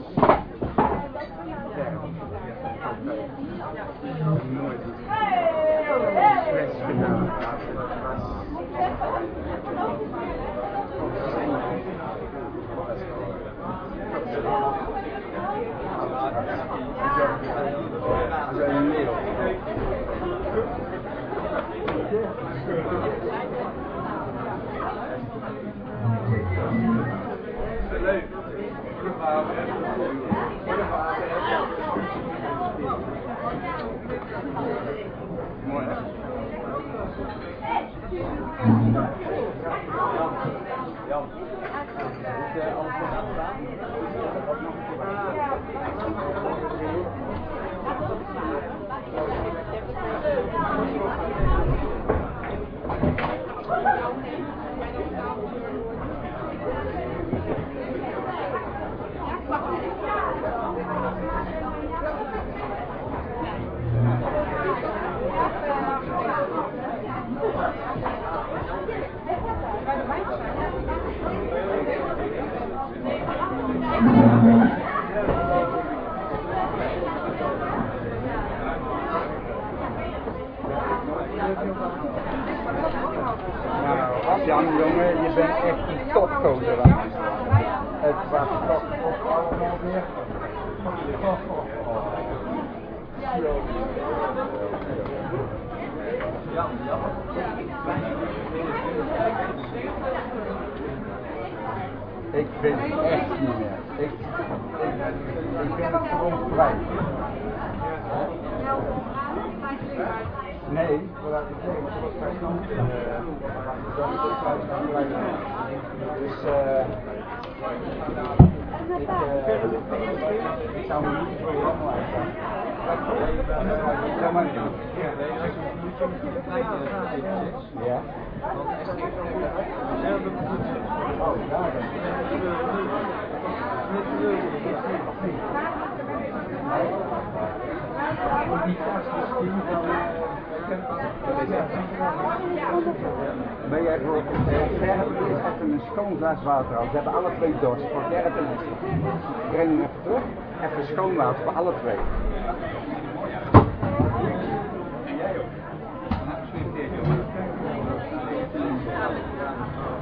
Mooi hè? Jan. Is alles nog gedaan? Nou, Jan jongen, je bent echt een topgozer. Het was toch allemaal weer. Ik vind het echt niet meer. Ik vind het gewoon kwijt. Nee, vooruit ik zeggen, want dat was vrij snel. Dus ik zou me niet voor lang laten. Ja, maar niet. Ja. Oh, daar ben die kast is die van... Ben jij voor Gerrit even een schoon glas water al? Ze hebben alle twee dorst, voor Gerrit en Esther. Breng hem even terug. Even schoon water voor alle twee. En jij ook.